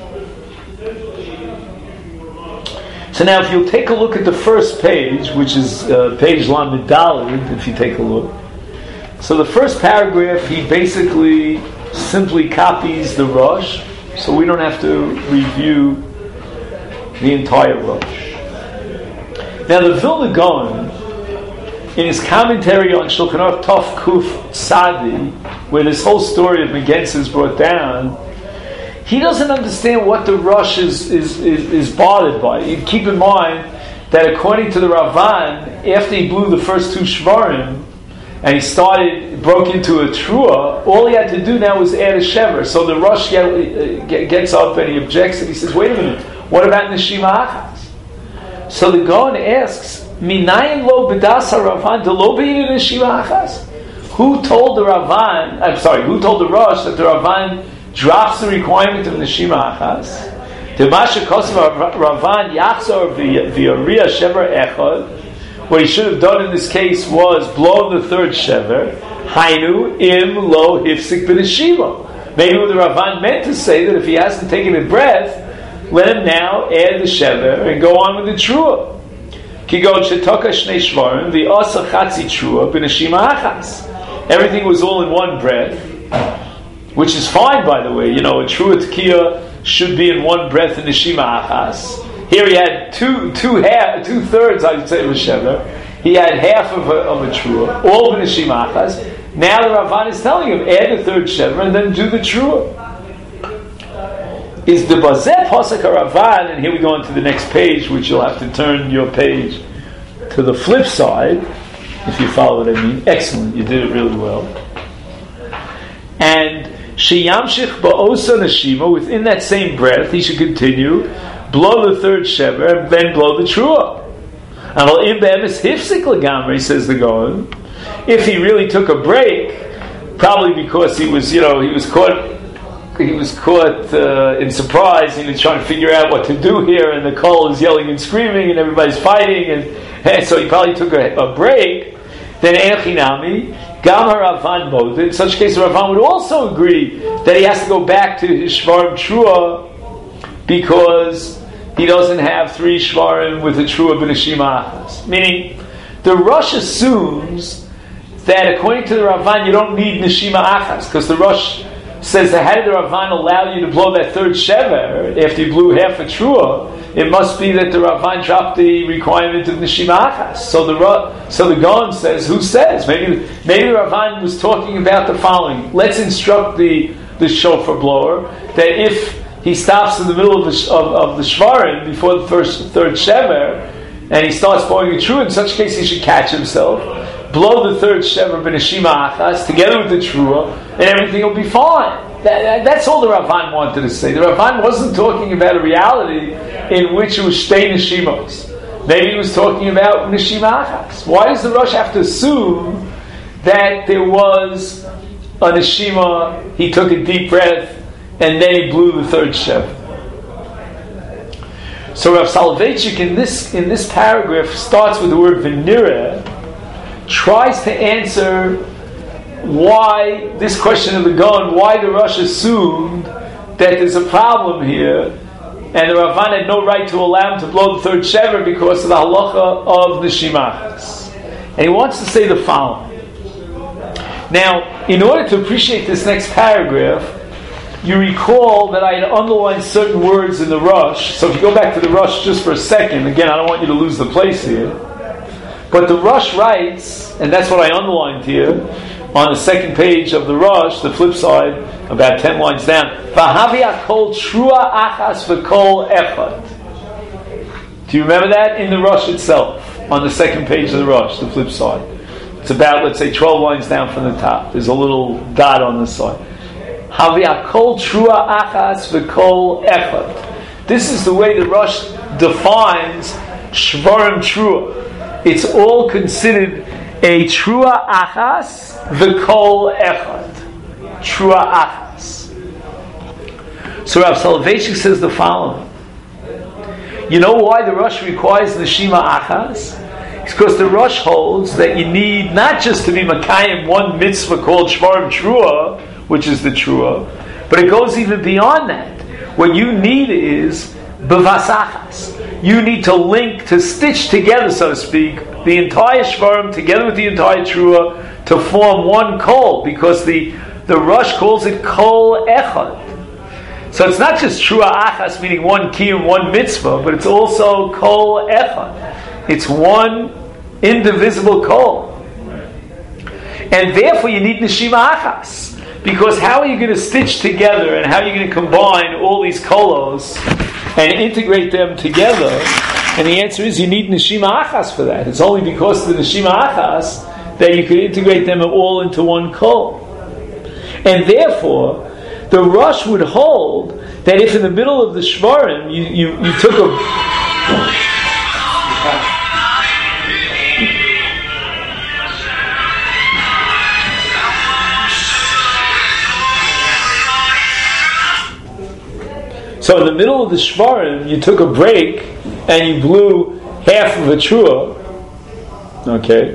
So now, if you'll take a look at the first page, which is uh, page Lamed Daled, if you take a look. So the first paragraph, he basically simply copies the Rosh, so we don't have to review the entire Rosh. Now the Vilna Gaon, in his commentary on Shulchan Aruch Tov Kuf Tzadi, where this whole story of Megensa is brought down, he doesn't understand what the Rosh is, is, is, is bothered by. You keep in mind that according to the Ravan, after he blew the first two Shvarim, and he started, broke into a Trua, all he had to do now was add a Shever. So the Rosh get, gets up and he objects and he says, wait a minute, what about Neshima Achas? So the Gaon asks, Minayin lo b'das Ravan de lo b'yin Neshima Achas? Who told the Ravan, I'm sorry, who told the Rosh that the Ravan drops the requirement of Neshima Achas? The Masha Kosev Ravan Yachzor v'yariya Shever Echad. What he should have done in this case was blow the third shever. Hainu im lo hifsik b'neshima. Maybe what the Ravan meant to say that if he hasn't taken a breath, let him now add the shever and go on with the trua. Kigon shetoka shnei shvarim v'asa chatzi trua b'neshima achas. Everything was all in one breath, which is fine, by the way. You know, a trua tekiah should be in one breath in neshima achas. Here he had two, two half, two thirds, I would say, of a shever. He had half of a, of a trua, all of a neshima achas. Now the Ravan is telling him, add the third shever and then do the trua. Is the bazeh pasuk Ravan? And here we go on to the next page, which you'll have to turn your page to the flip side, if you follow what I mean. Excellent, you did it really well. And sheyamshich ba'osa neshima, within that same breath, he should continue. Blow the third shever and then blow the trua. And al im be'emes hifsik legamri, says the Gaon. If he really took a break, probably because he was, you know, he was caught, he was caught uh, in surprise, and he's trying to figure out what to do here, and the Kol is yelling and screaming, and everybody's fighting, and, and so he probably took a, a break. Then Echinami, Gam HaRavan Mod. In such case, the Ravan would also agree that he has to go back to his Shvarim Trua because he doesn't have three shvarim with a trua b'neshima achas. Meaning, the Rosh assumes that according to the Ravan, you don't need neshima achas, because the Rosh says that how did the Ravan allow you to blow that third shever after you blew half a trua? It must be that the Ravan dropped the requirement of neshima achas. So the so the Gaon says, who says? Maybe maybe the Ravan was talking about the following. Let's instruct the the shofar blower that if he stops in the middle of the, of, of the shvarim before the first third shever, and he starts blowing a trua. In such case, he should catch himself, blow the third shever b'neshima achas together with the trua, and everything will be fine. That, that, that's all the Ravan wanted to say. The Ravan wasn't talking about a reality in which it was shtei neshimos. Maybe he was talking about neshima achas. Why does the Rosh have to assume that there was a neshima? He took a deep breath and then he blew the third shever. So Rav Soloveitchik in this in this paragraph starts with the word v'nireh, tries to answer why this question of the Gaon, why the Rosh assumed that there's a problem here, and the Ravan had no right to allow him to blow the third shever because of the halacha of neshimachas. And he wants to say the following. Now, in order to appreciate this next paragraph, you recall that I had underlined certain words in the Rosh. So if you go back to the Rosh just for a second, again, I don't want you to lose the place here. But the Rosh writes, and that's what I underlined here, on the second page of the Rosh, the flip side, about ten lines down, V'havi akol trua achas v'kol echad. Do you remember that? In the Rosh itself, on the second page of the Rosh, the flip side. It's about, let's say, twelve lines down from the top. There's a little dot on the side. Havi akol trua achas v'kol echad. This is the way the Rosh defines shvarim trua. It's all considered a trua achas v'kol echad. Trua achas. So Rav Soloveitchik says the following. You know why the Rosh requires Neshima Achas? It's because the Rosh holds that you need not just to be Makayim one mitzvah called Shvarim Trua, which is the Trua, but it goes even beyond that. What you need is Bevas Achas. You need to link, to stitch together, so to speak, the entire Shvarim together with the entire Trua to form one Kol, because the, the Rosh calls it Kol Echad. So it's not just Trua Achas, meaning one Kiyum, one mitzvah, but it's also Kol Echad. It's one indivisible Kol. And therefore you need Neshima Achas. Because how are you going to stitch together and how are you going to combine all these Kolos and integrate them together? And the answer is you need Neshima Achas for that. It's only because of the Neshima Achas that you can integrate them all into one Kol. And therefore, the Rosh would hold that if in the middle of the Shvarim you, you, you took a... So in the middle of the Shvarim you took a break and you blew half of a Trua, okay,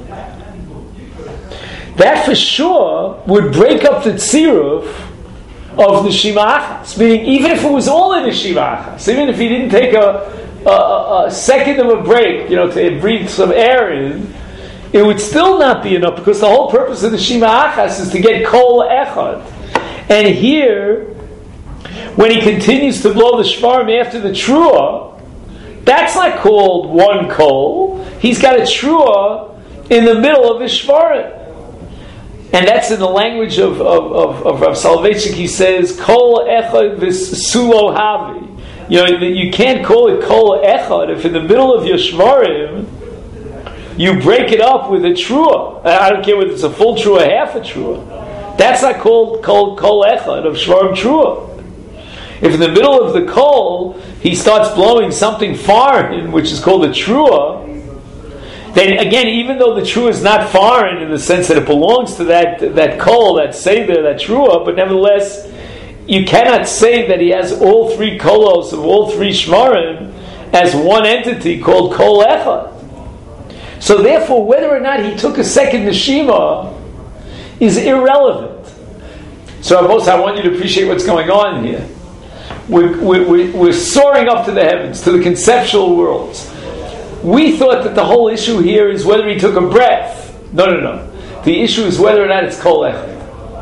that for sure would break up the Tziruf of Neshima Achas. Meaning, even if it was all in Neshima Achas, even if he didn't take a, a, a second of a break, you know, to breathe some air in, it would still not be enough, because the whole purpose of Neshima Achas is to get Kol Echad. And here, when he continues to blow the Shvarim after the Trua, that's not called one Kol. He's got a Trua in the middle of his Shvarim. And that's in the language of, of, of, of Rav Soloveitchik. He says, Kol Echad v'sulo havi. You know, you can't call it Kol Echad if in the middle of your Shvarim you break it up with a Trua. I don't care whether it's a full Trua or half a Trua. That's not called Kol, Kol Echad of Shvarim Trua. If in the middle of the Kol he starts blowing something foreign, which is called a Trua, then again, even though the Trua is not foreign in the sense that it belongs to that that Kol, that Seder, that Trua, but nevertheless, you cannot say that he has all three Kolos of all three Shvarim as one entity called Kol Echad. So therefore, whether or not he took a second Neshima is irrelevant. So Amos, I want you to appreciate what's going on here. We're, we're, we're soaring up to the heavens, to the conceptual worlds. We thought that the whole issue here is whether he took a breath. No, no, no. The issue is whether or not it's Kol Echad.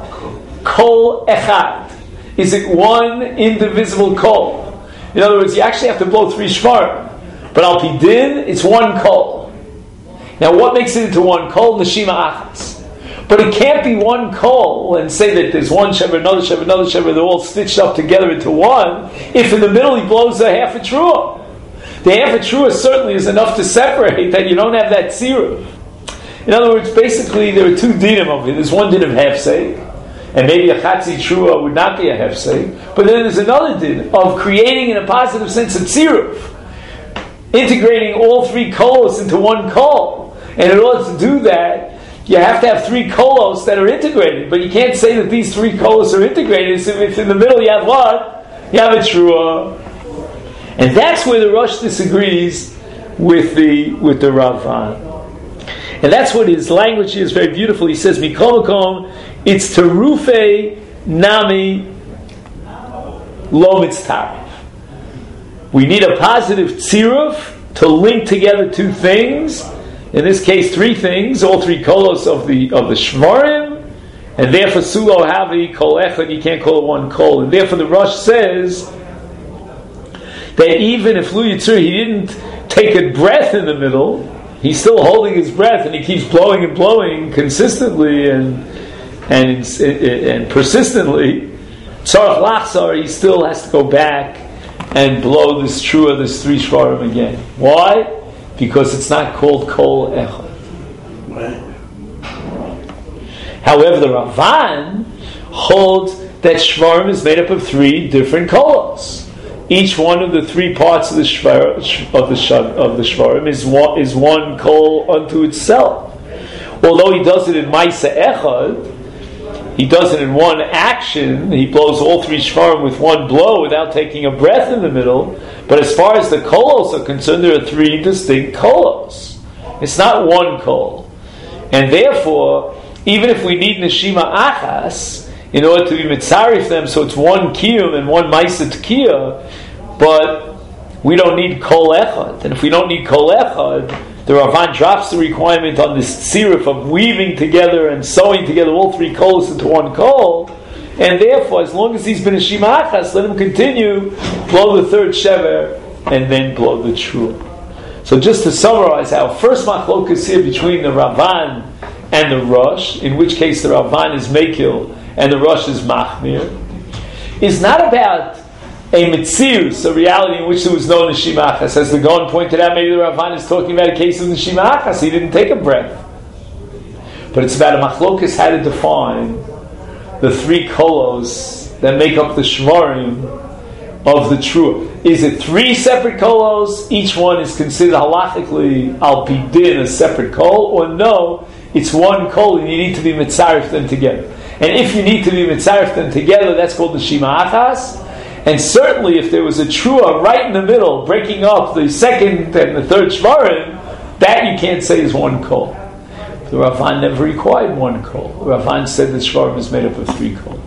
Kol Echad. Is it one indivisible Kol? In other words, you actually have to blow three Shvarim. But Al Pi Din, it's one Kol. Now, what makes it into one Kol? Neshima Achas. But it can't be one Kol and say that there's one Shever, another Shever, another Shever, they're all stitched up together into one, if in the middle he blows a half a Trua. The half a Trua certainly is enough to separate that you don't have that Tziruf. In other words, basically there are two dinim over here. There's one din of hefsek, and maybe a Chatzi Trua would not be a hefsek, but then there's another din of creating in a positive sense a Tziruf, integrating all three Kolos into one Kol. And in order to do that, you have to have three Kolos that are integrated, but you can't say that these three Kolos are integrated so if in the middle you have what? You have a Trua. And that's where the Rosh disagrees with the with the Ravan. And that's what his language is very beautiful. He says, Mikol Makom, it's Terufe Nami Lo Mitztaref. We need a positive tziruf to link together two things. In this case, three things, all three kolos of the of the shvarim, and therefore sulo havi kol echad. You can't call it one kol, and therefore the Rosh says that even if Lu Yitzur, he didn't take a breath in the middle, he's still holding his breath and he keeps blowing and blowing consistently and and and persistently. Tzarech lachzar, he still has to go back and blow this trua, this three shvarim again. Why? Because it's not called kol echad. Right. However, the Ravan holds that shvarim is made up of three different kolos. Each one of the three parts of the shvar, of the of the shvarim is one is one kol unto itself. Although he does it in Maisa Echad, he does it in one action. He blows all three shvarim with one blow without taking a breath in the middle. But as far as the kolos are concerned, there are three distinct kolos. It's not one kol. And therefore, even if we need neshima achas in order to be mitzarif them, so it's one kiyum and one ma'aseh tkiyah, but we don't need kol echad. And if we don't need kol echad, the Ravan drops the requirement on this tziruf of weaving together and sewing together all three kolos into one kol. And therefore, as long as he's been a shima achas, let him continue, blow the third shever, and then blow the trua. So just to summarize, our first machlokas here between the Ravan and the Rosh, in which case the Ravan is mekil and the Rosh is machmir, is not about a mitzius, a reality in which there was no neshima achas. As the Gaon pointed out, maybe the Ravan is talking about a case of neshima achas. He didn't take a breath. But it's about a machlokas how to define the three kolos that make up the shvarim of the trua. Is it three separate kolos? Each one is considered halachically al pi din a separate kol, or no, it's one kol and you need to be mitzarif them together. And if you need to be mitzarif them together, that's called the shima achas. And certainly if there was a trua right in the middle, breaking up the second and the third shvarim, that you can't say is one kol. The Ravan never required one kol. The Ravan said the shvarim is made up of three kols.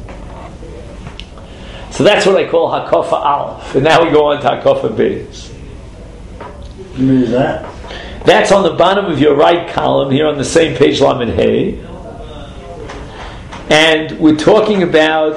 So that's what I call Hakofa Aleph. And now we go on to Hakofa Beis. What is that? That's on the bottom of your right column here on the same page, Lamed Hey. And we're talking about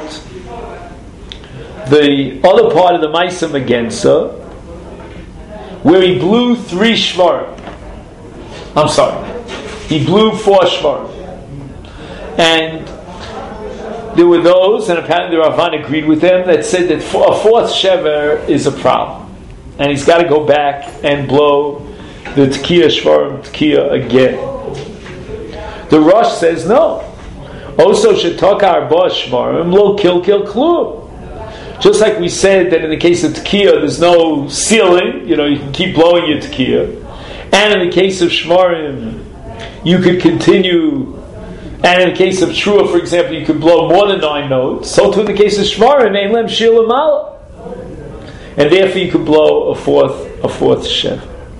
the other part of the Ma'aseh Megensa, where he blew three shvarim. I'm sorry. He blew four shvarim. And there were those, and apparently the Ravan agreed with them, that said that a fourth shever is a problem. And he's got to go back and blow the Tekiah Shvarim Tekiah again. The Rosh says no. Also, Shetaka Arba Shvarim Lo Kil Kil Klum. Just like we said that in the case of Tekiah, there's no ceiling, you know, you can keep blowing your Tekiah. And in the case of Shvarim, you could continue. And in the case of Trua, for example, you could blow more than nine notes. So too in the case of Shvarim, Ein Lem Shir L'Mala. And therefore you could blow a fourth, a fourth shev.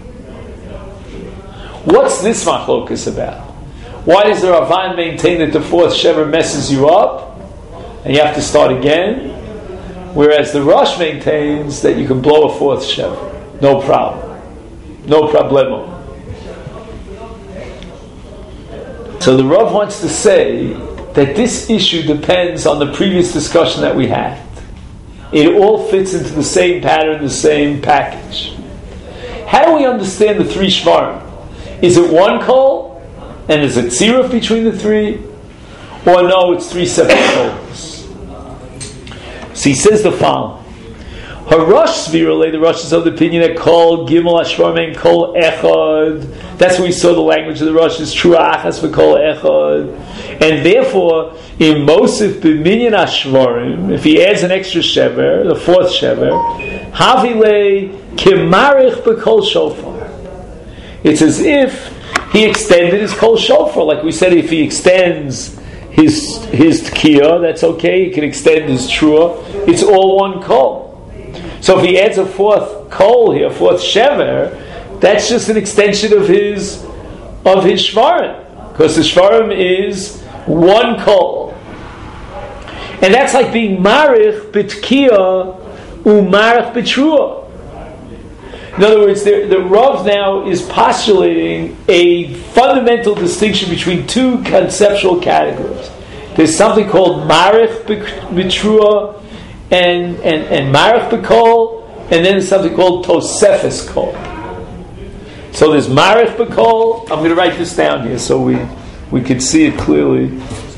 What's this machlokas about? Why does the Ravan maintain that the fourth shever messes you up and you have to start again? Whereas the Rosh maintains that you can blow a fourth shever. No problem. No problemo. So the Rav wants to say that this issue depends on the previous discussion that we had. It all fits into the same pattern, the same package. How do we understand the three shvarim? Is it one kol, and is it tziruf between the three? Or no, it's three separate kols? So he says the following. Harosh Svirale, the Rosh is of the opinion that kol gimel ashvarim and kol echad. That's where we saw the language of the Rosh is true achas for kol echad. And therefore, in Mosif b'minyan ashvarim, if he adds an extra shever, the fourth shever, havile kemarich b'kol shofar. It's as if he extended his kol shofar. Like we said, if he extends his his tkiyah, that's okay. He can extend his trua. It's all one kol. So if he adds a fourth kol here, a fourth shever, that's just an extension of his of his shvarim, because the shvarim is one kol, and that's like being marich b'tkiyah umarich b'trua. In other words, the, the Rav now is postulating a fundamental distinction between two conceptual categories. There's something called marich b'trua and and and marich b'kol, and then there's something called tosefes kol. So there's marich b'kol. I'm going to write this down here so we we can see it clearly.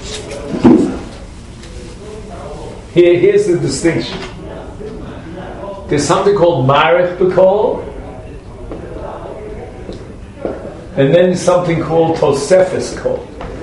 Here, here's the distinction. There's something called marich b'kol, and then there's something called tosefes kol.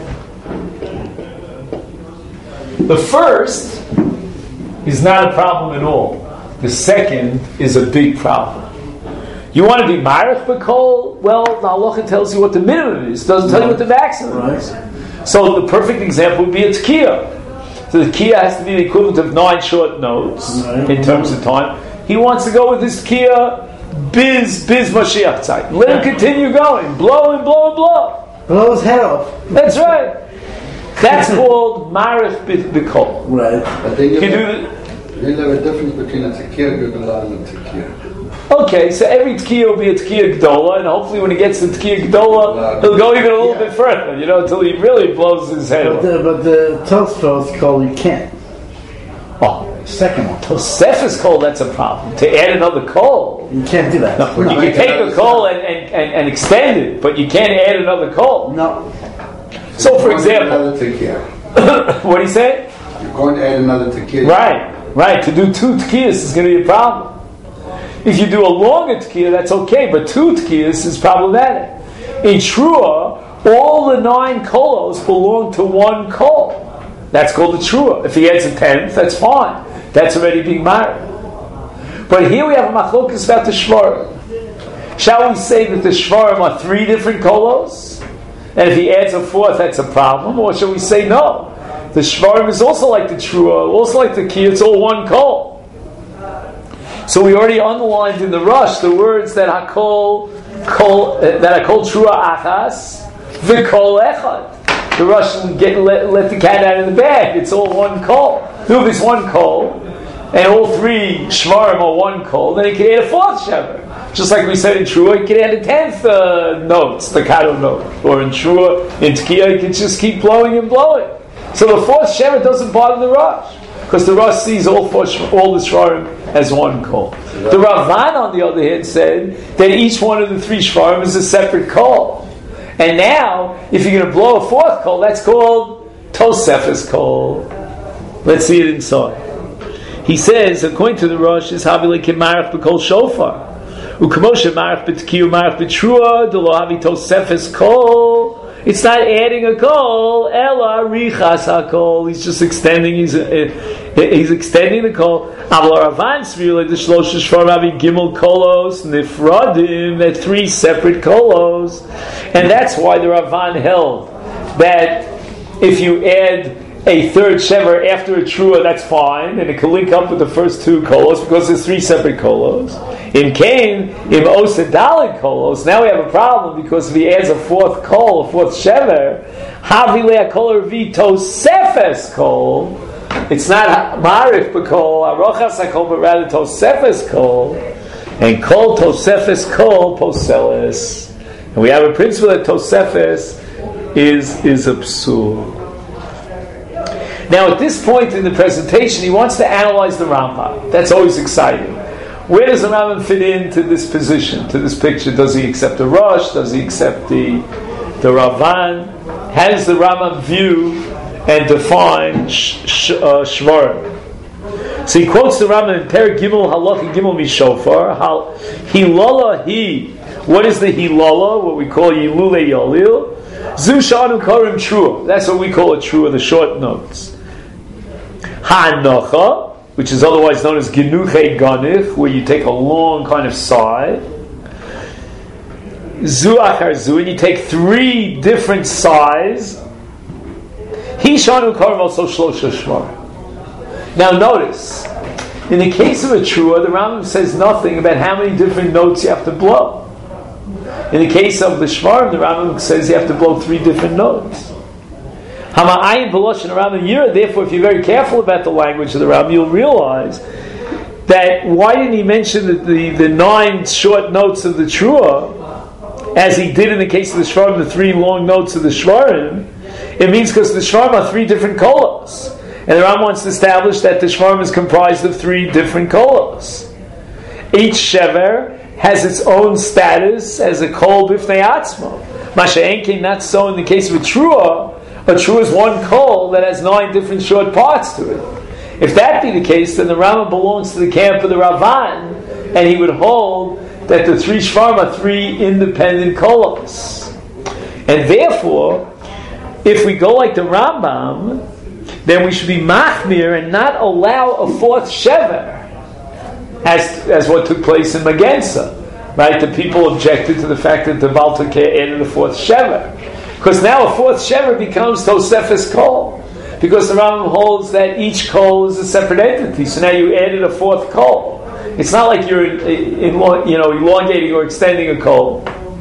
The first is not a problem at all. The second is a big problem. You want to be marich b'kol? Well, the halacha tells you what the minimum is. It doesn't tell you what the maximum is. So the perfect example would be a Tekiah. So the Tekiah has to be the equivalent of nine short notes right. in terms of time. He wants to go with his Tekiah, biz, biz Mashiach Tzeit. Let him continue going, blow and blow and blow. Blow his head off. That's right. That's called Marif B'Kol. Right. But then you Can have, do you'll have a difference between a Tekiah Gedolah and a Tekiah. Okay, so every Tekiah will be a Tekiah Gedolah, and hopefully when he gets to Tekiah Gedolah, he'll go even a little yeah. bit further, you know, until he really blows his head But off. the, but the Tosfos call you can't. Oh, Second one. Tosefes Kol, that's a problem. To add another Kol, You can't do that. no, you can take a Kol and, and, and, and extend it, but you can't add another Kol. No. So, for You're going to example, another Tekiah. what do you say? You're going to add another Tekiah. Right, right. To do two Tekiyas is going to be a problem. If you do a longer Tekiah, that's okay, but two Tekiyas is problematic. In Trua, all the nine Kolos belong to one Kol. That's called the Trua. If he adds a tenth, that's fine. That's already being married. But here we have a machlokas about the Shvarim. Shall we say that the Shvarim are three different Kolos? And if he adds a fourth, that's a problem? Or shall we say no? The Shvarim is also like the Trua, also like the Ki, it's all one Kol. So we already underlined in the Rush the words that Hakol, kol, uh, that Hakol Trua Achas, V'Kol Echad. The Rush get let, let the cat out of the bag. It's all one Kol. If it's one Kol, and all three Shvarim are one Kol, then he can add a fourth Shever. Just like we said in Trua, he can add a tenth uh, note, staccato note. Or in Trua, in Tekiah, he can just keep blowing and blowing. So the fourth Shever doesn't bother the Rush. Because the Rush sees all four, all the Shvarim as one Kol. The Ravan, on the other hand, said that each one of the three Shvarim is a separate Kol. And now, if you're going to blow a fourth Kol, that's called Tosefes Kol. Let's see it inside. He says, according to the Rosh, is Havile Kemarach B'Kol Shofar. U'Kemoshe Marach B'Tekiah Marach B'Trua D'lo Havi Tosefes Kol. It's not adding a Kol, Ela Richas HaKol. He's just extending, he's, uh, he's extending the Kol. Aval Ravan Svir the Shlosha Shvar Havi Gimel Kolos Nifradim, that three separate Kolos. And that's why the Ravan held that if you add a third Shever after a Trua, that's fine, and it can link up with the first two Kolos because there's three separate Kolos. In Cain, in Osedalid Kolos, now we have a problem because if he adds a fourth Kol, a fourth Shever, Havile HaKol Revi Tosefes Kol, it's not Marif B'Kol, Arochas HaKol, but rather Tosefes Kol, and Kol Tosefes Kol Poseles. And we have a principle that Tosefes is, is a psul. Now, at this point in the presentation, he wants to analyze the Rambam. That's always exciting. Where does the Rambam fit into this position, to this picture? Does he accept the Rosh? Does he accept the the Ravan? How does the Rambam view and define sh- sh- uh, Shvarim? So he quotes the Rambam in Perek Gimel Halacha Gimel Mishofar. Hilala hi. What is the Hilala? What we call Yilule Yalil. Zu Shanu Karim Trua. That's what we call a Trua, the short notes. Ha'anocha, which is otherwise known as Genuche Ganich, where you take a long kind of sigh. Zu Achar Zu, and you take three different sighs. He Shanu Karim also Shlosha Shvar. Now notice, in the case of a Trua, the Rambam says nothing about how many different notes you have to blow. In the case of the Shvarim, the Rambam says you have to blow three different notes. Hama'ayin B'Loshen Rambam Yira. Therefore, if you're very careful about the language of the Rambam, you'll realize that why didn't he mention the, the, the nine short notes of the Trua, as he did in the case of the Shvarim, the three long notes of the Shvarim? It means because the Shvarim are three different kolos. And the Rambam wants to establish that the Shvarim is comprised of three different kolos. Each Shever has its own status as a kol b'fnei atzmo. Masha enkein, not so in the case of a Trua. A Trua is one kol that has nine different short parts to it. If that be the case, then the Rambam belongs to the camp of the Ravan, and he would hold that the three Shvarim are three independent kolos. And therefore, if we go like the Rambam, then we should be machmir and not allow a fourth shever, as as what took place in Magensa. Right? The people objected to the fact that the Baltakeh added a fourth shever. Because now a fourth Shever becomes Tosefes Kol. Because the Rambam holds that each Kol is a separate entity. So now you added a fourth Kol. It's not like you're in, in, you know, elongating or extending a Kol.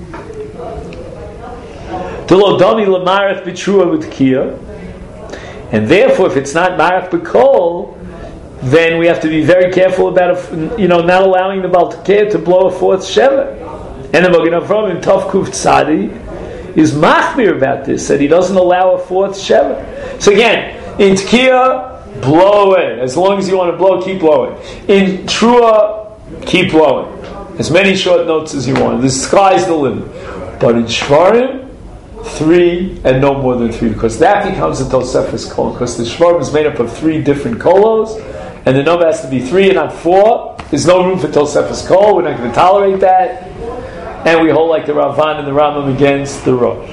And therefore, if it's not Marach B'Kol, then we have to be very careful about, you know, not allowing the Baal Tekeh to blow a fourth Shever. And the Magen Avraham in Tov Kuf Tzadi is machmir about this, that he doesn't allow a fourth Shever. So again, in Tekiah, blow away. As long as you want to blow, keep blowing. In Trua, keep blowing. As many short notes as you want. The sky's the limit. But in Shvarim, three and no more than three, because that becomes a Tosefes Kol. Because the Shvarim is made up of three different kolos, and the number has to be three and not four. There's no room for Tosefes Kol. We're not going to tolerate that. And we hold like the Ravan and the Rambam against the Rosh.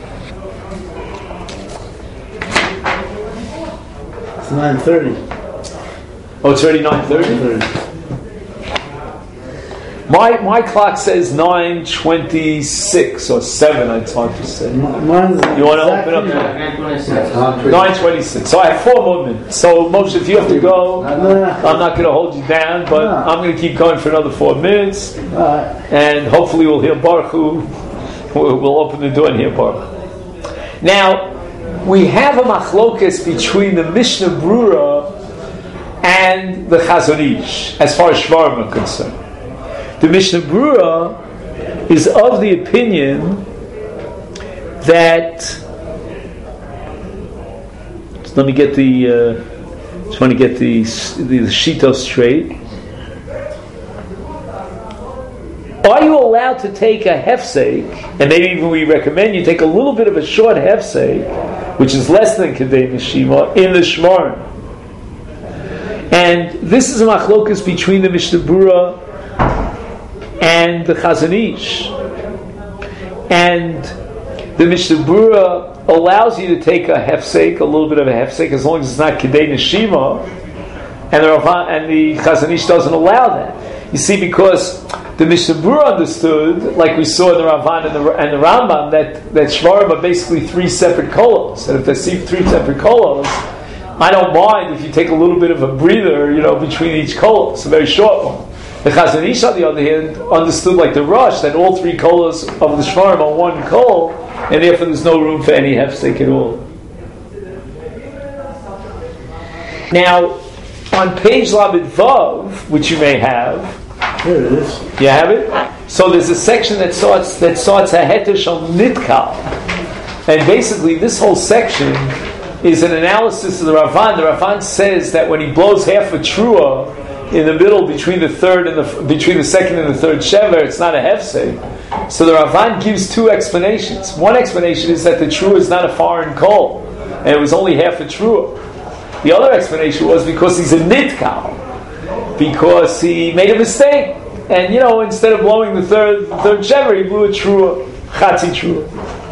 It's nine thirty. Oh, it's already nine thirty? My my clock says nine twenty-six or seven, it's hard to say. Mine's You want to open up? nine twenty-six. So I have four more minutes. So Moshe, if you have to go, I'm not going to hold you down, but I'm going to keep going for another four minutes. And hopefully we'll hear Baruch Hu. We'll open the door and hear Baruch. Now, we have a machlokes between the Mishnah Brura and the Chazon Ish, as far as Shvarim are concerned. The Mishnah Brura is of the opinion that, so let me get the, uh, just want to get the, the, the Shito straight. Are you allowed to take a hefsek, and maybe even we recommend you take a little bit of a short hefsek, which is less than Kedei Neshima, in the Shmarim? And this is a machlokas between the Mishnah Brura and the Chazon Ish. And the Mishnah Brura allows you to take a hefsek, a little bit of a hefsek, as long as it's not Kedei Neshima, and the Rav- and the Chazon Ish doesn't allow that. You see, because the Mishnah Brura understood, like we saw in the Ravan and the, and the Rambam, that, that Shvarim are basically three separate kolos. And if they see three separate kolos, I don't mind if you take a little bit of a breather, you know, between each kolos, it's a very short one. The Chazon Ish, on the other hand, understood like the Rosh, that all three kolos of the Shvarim are one kol, and therefore there's no room for any hefsek at all. Now, on page Lamed Vav, which you may have, here it is. You have it? So there's a section that starts that starts a hetesh on nitkal, and basically this whole section is an analysis of the Ravan. The Ravan says that when he blows half a trua in the middle between the third and the between the second and the third shever, it's not a hefsek. So the Ravan gives two explanations. One explanation is that the trua is not a foreign kol, and it was only half a trua. The other explanation was because he's a nitkal, because he made a mistake, and you know, instead of blowing the third third shever, he blew a trua, chatzi trua.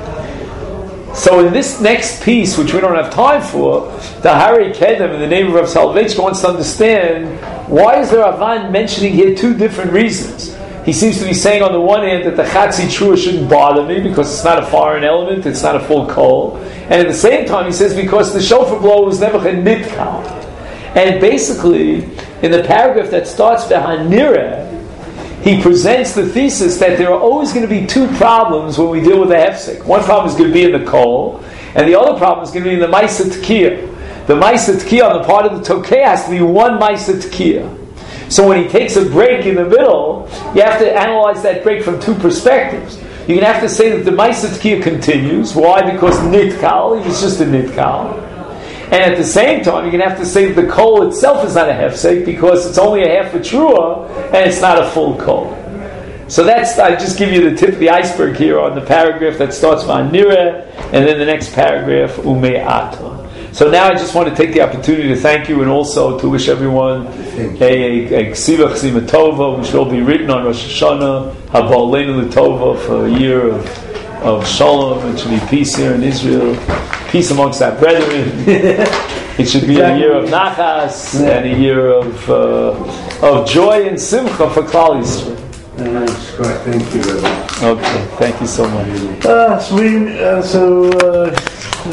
So in this next piece, which we don't have time for, the Hari Kedem, in the name of Rav Soloveitchik, wants to understand why is the Ravan mentioning here two different reasons. He seems to be saying on the one hand that the chatzi trua shouldn't bother me because it's not a foreign element, it's not a full kol, and at the same time he says because the shofar blow was never a nitkal. And basically, in the paragraph that starts V'hanireh, he presents the thesis that there are always going to be two problems when we deal with the hefsek. One problem is going to be in the kol, and the other problem is going to be in the Maisa Tekiah. The Maisa Tekiah on the part of the Tokeh has to be one Maisa Tekiah. So when he takes a break in the middle, you have to analyze that break from two perspectives. You're going to have to say that the Maisa Tekiah continues. Why? Because nitkal, it's just a nitkal. And at the same time, you're going to have to say that the kol itself is not a hefsek because it's only a half a trua and it's not a full kol. So that's, I just give you the tip of the iceberg here on the paragraph that starts V'hanireh, and then the next paragraph Ume'ata. So now I just want to take the opportunity to thank you and also to wish everyone a Ksiva Chzima Tova, which will be written on Rosh Hashanah, Haba Aleinu L'Tova, for a year of, of Shalom. It should be peace here in Israel, peace amongst our brethren. It should be a year of Nachas and a year of uh, of joy and Simcha for Klal Yisrael. Thanks. Right, thank you, Rabbi. Okay, thank you so much. Uh, so we, uh, so, uh,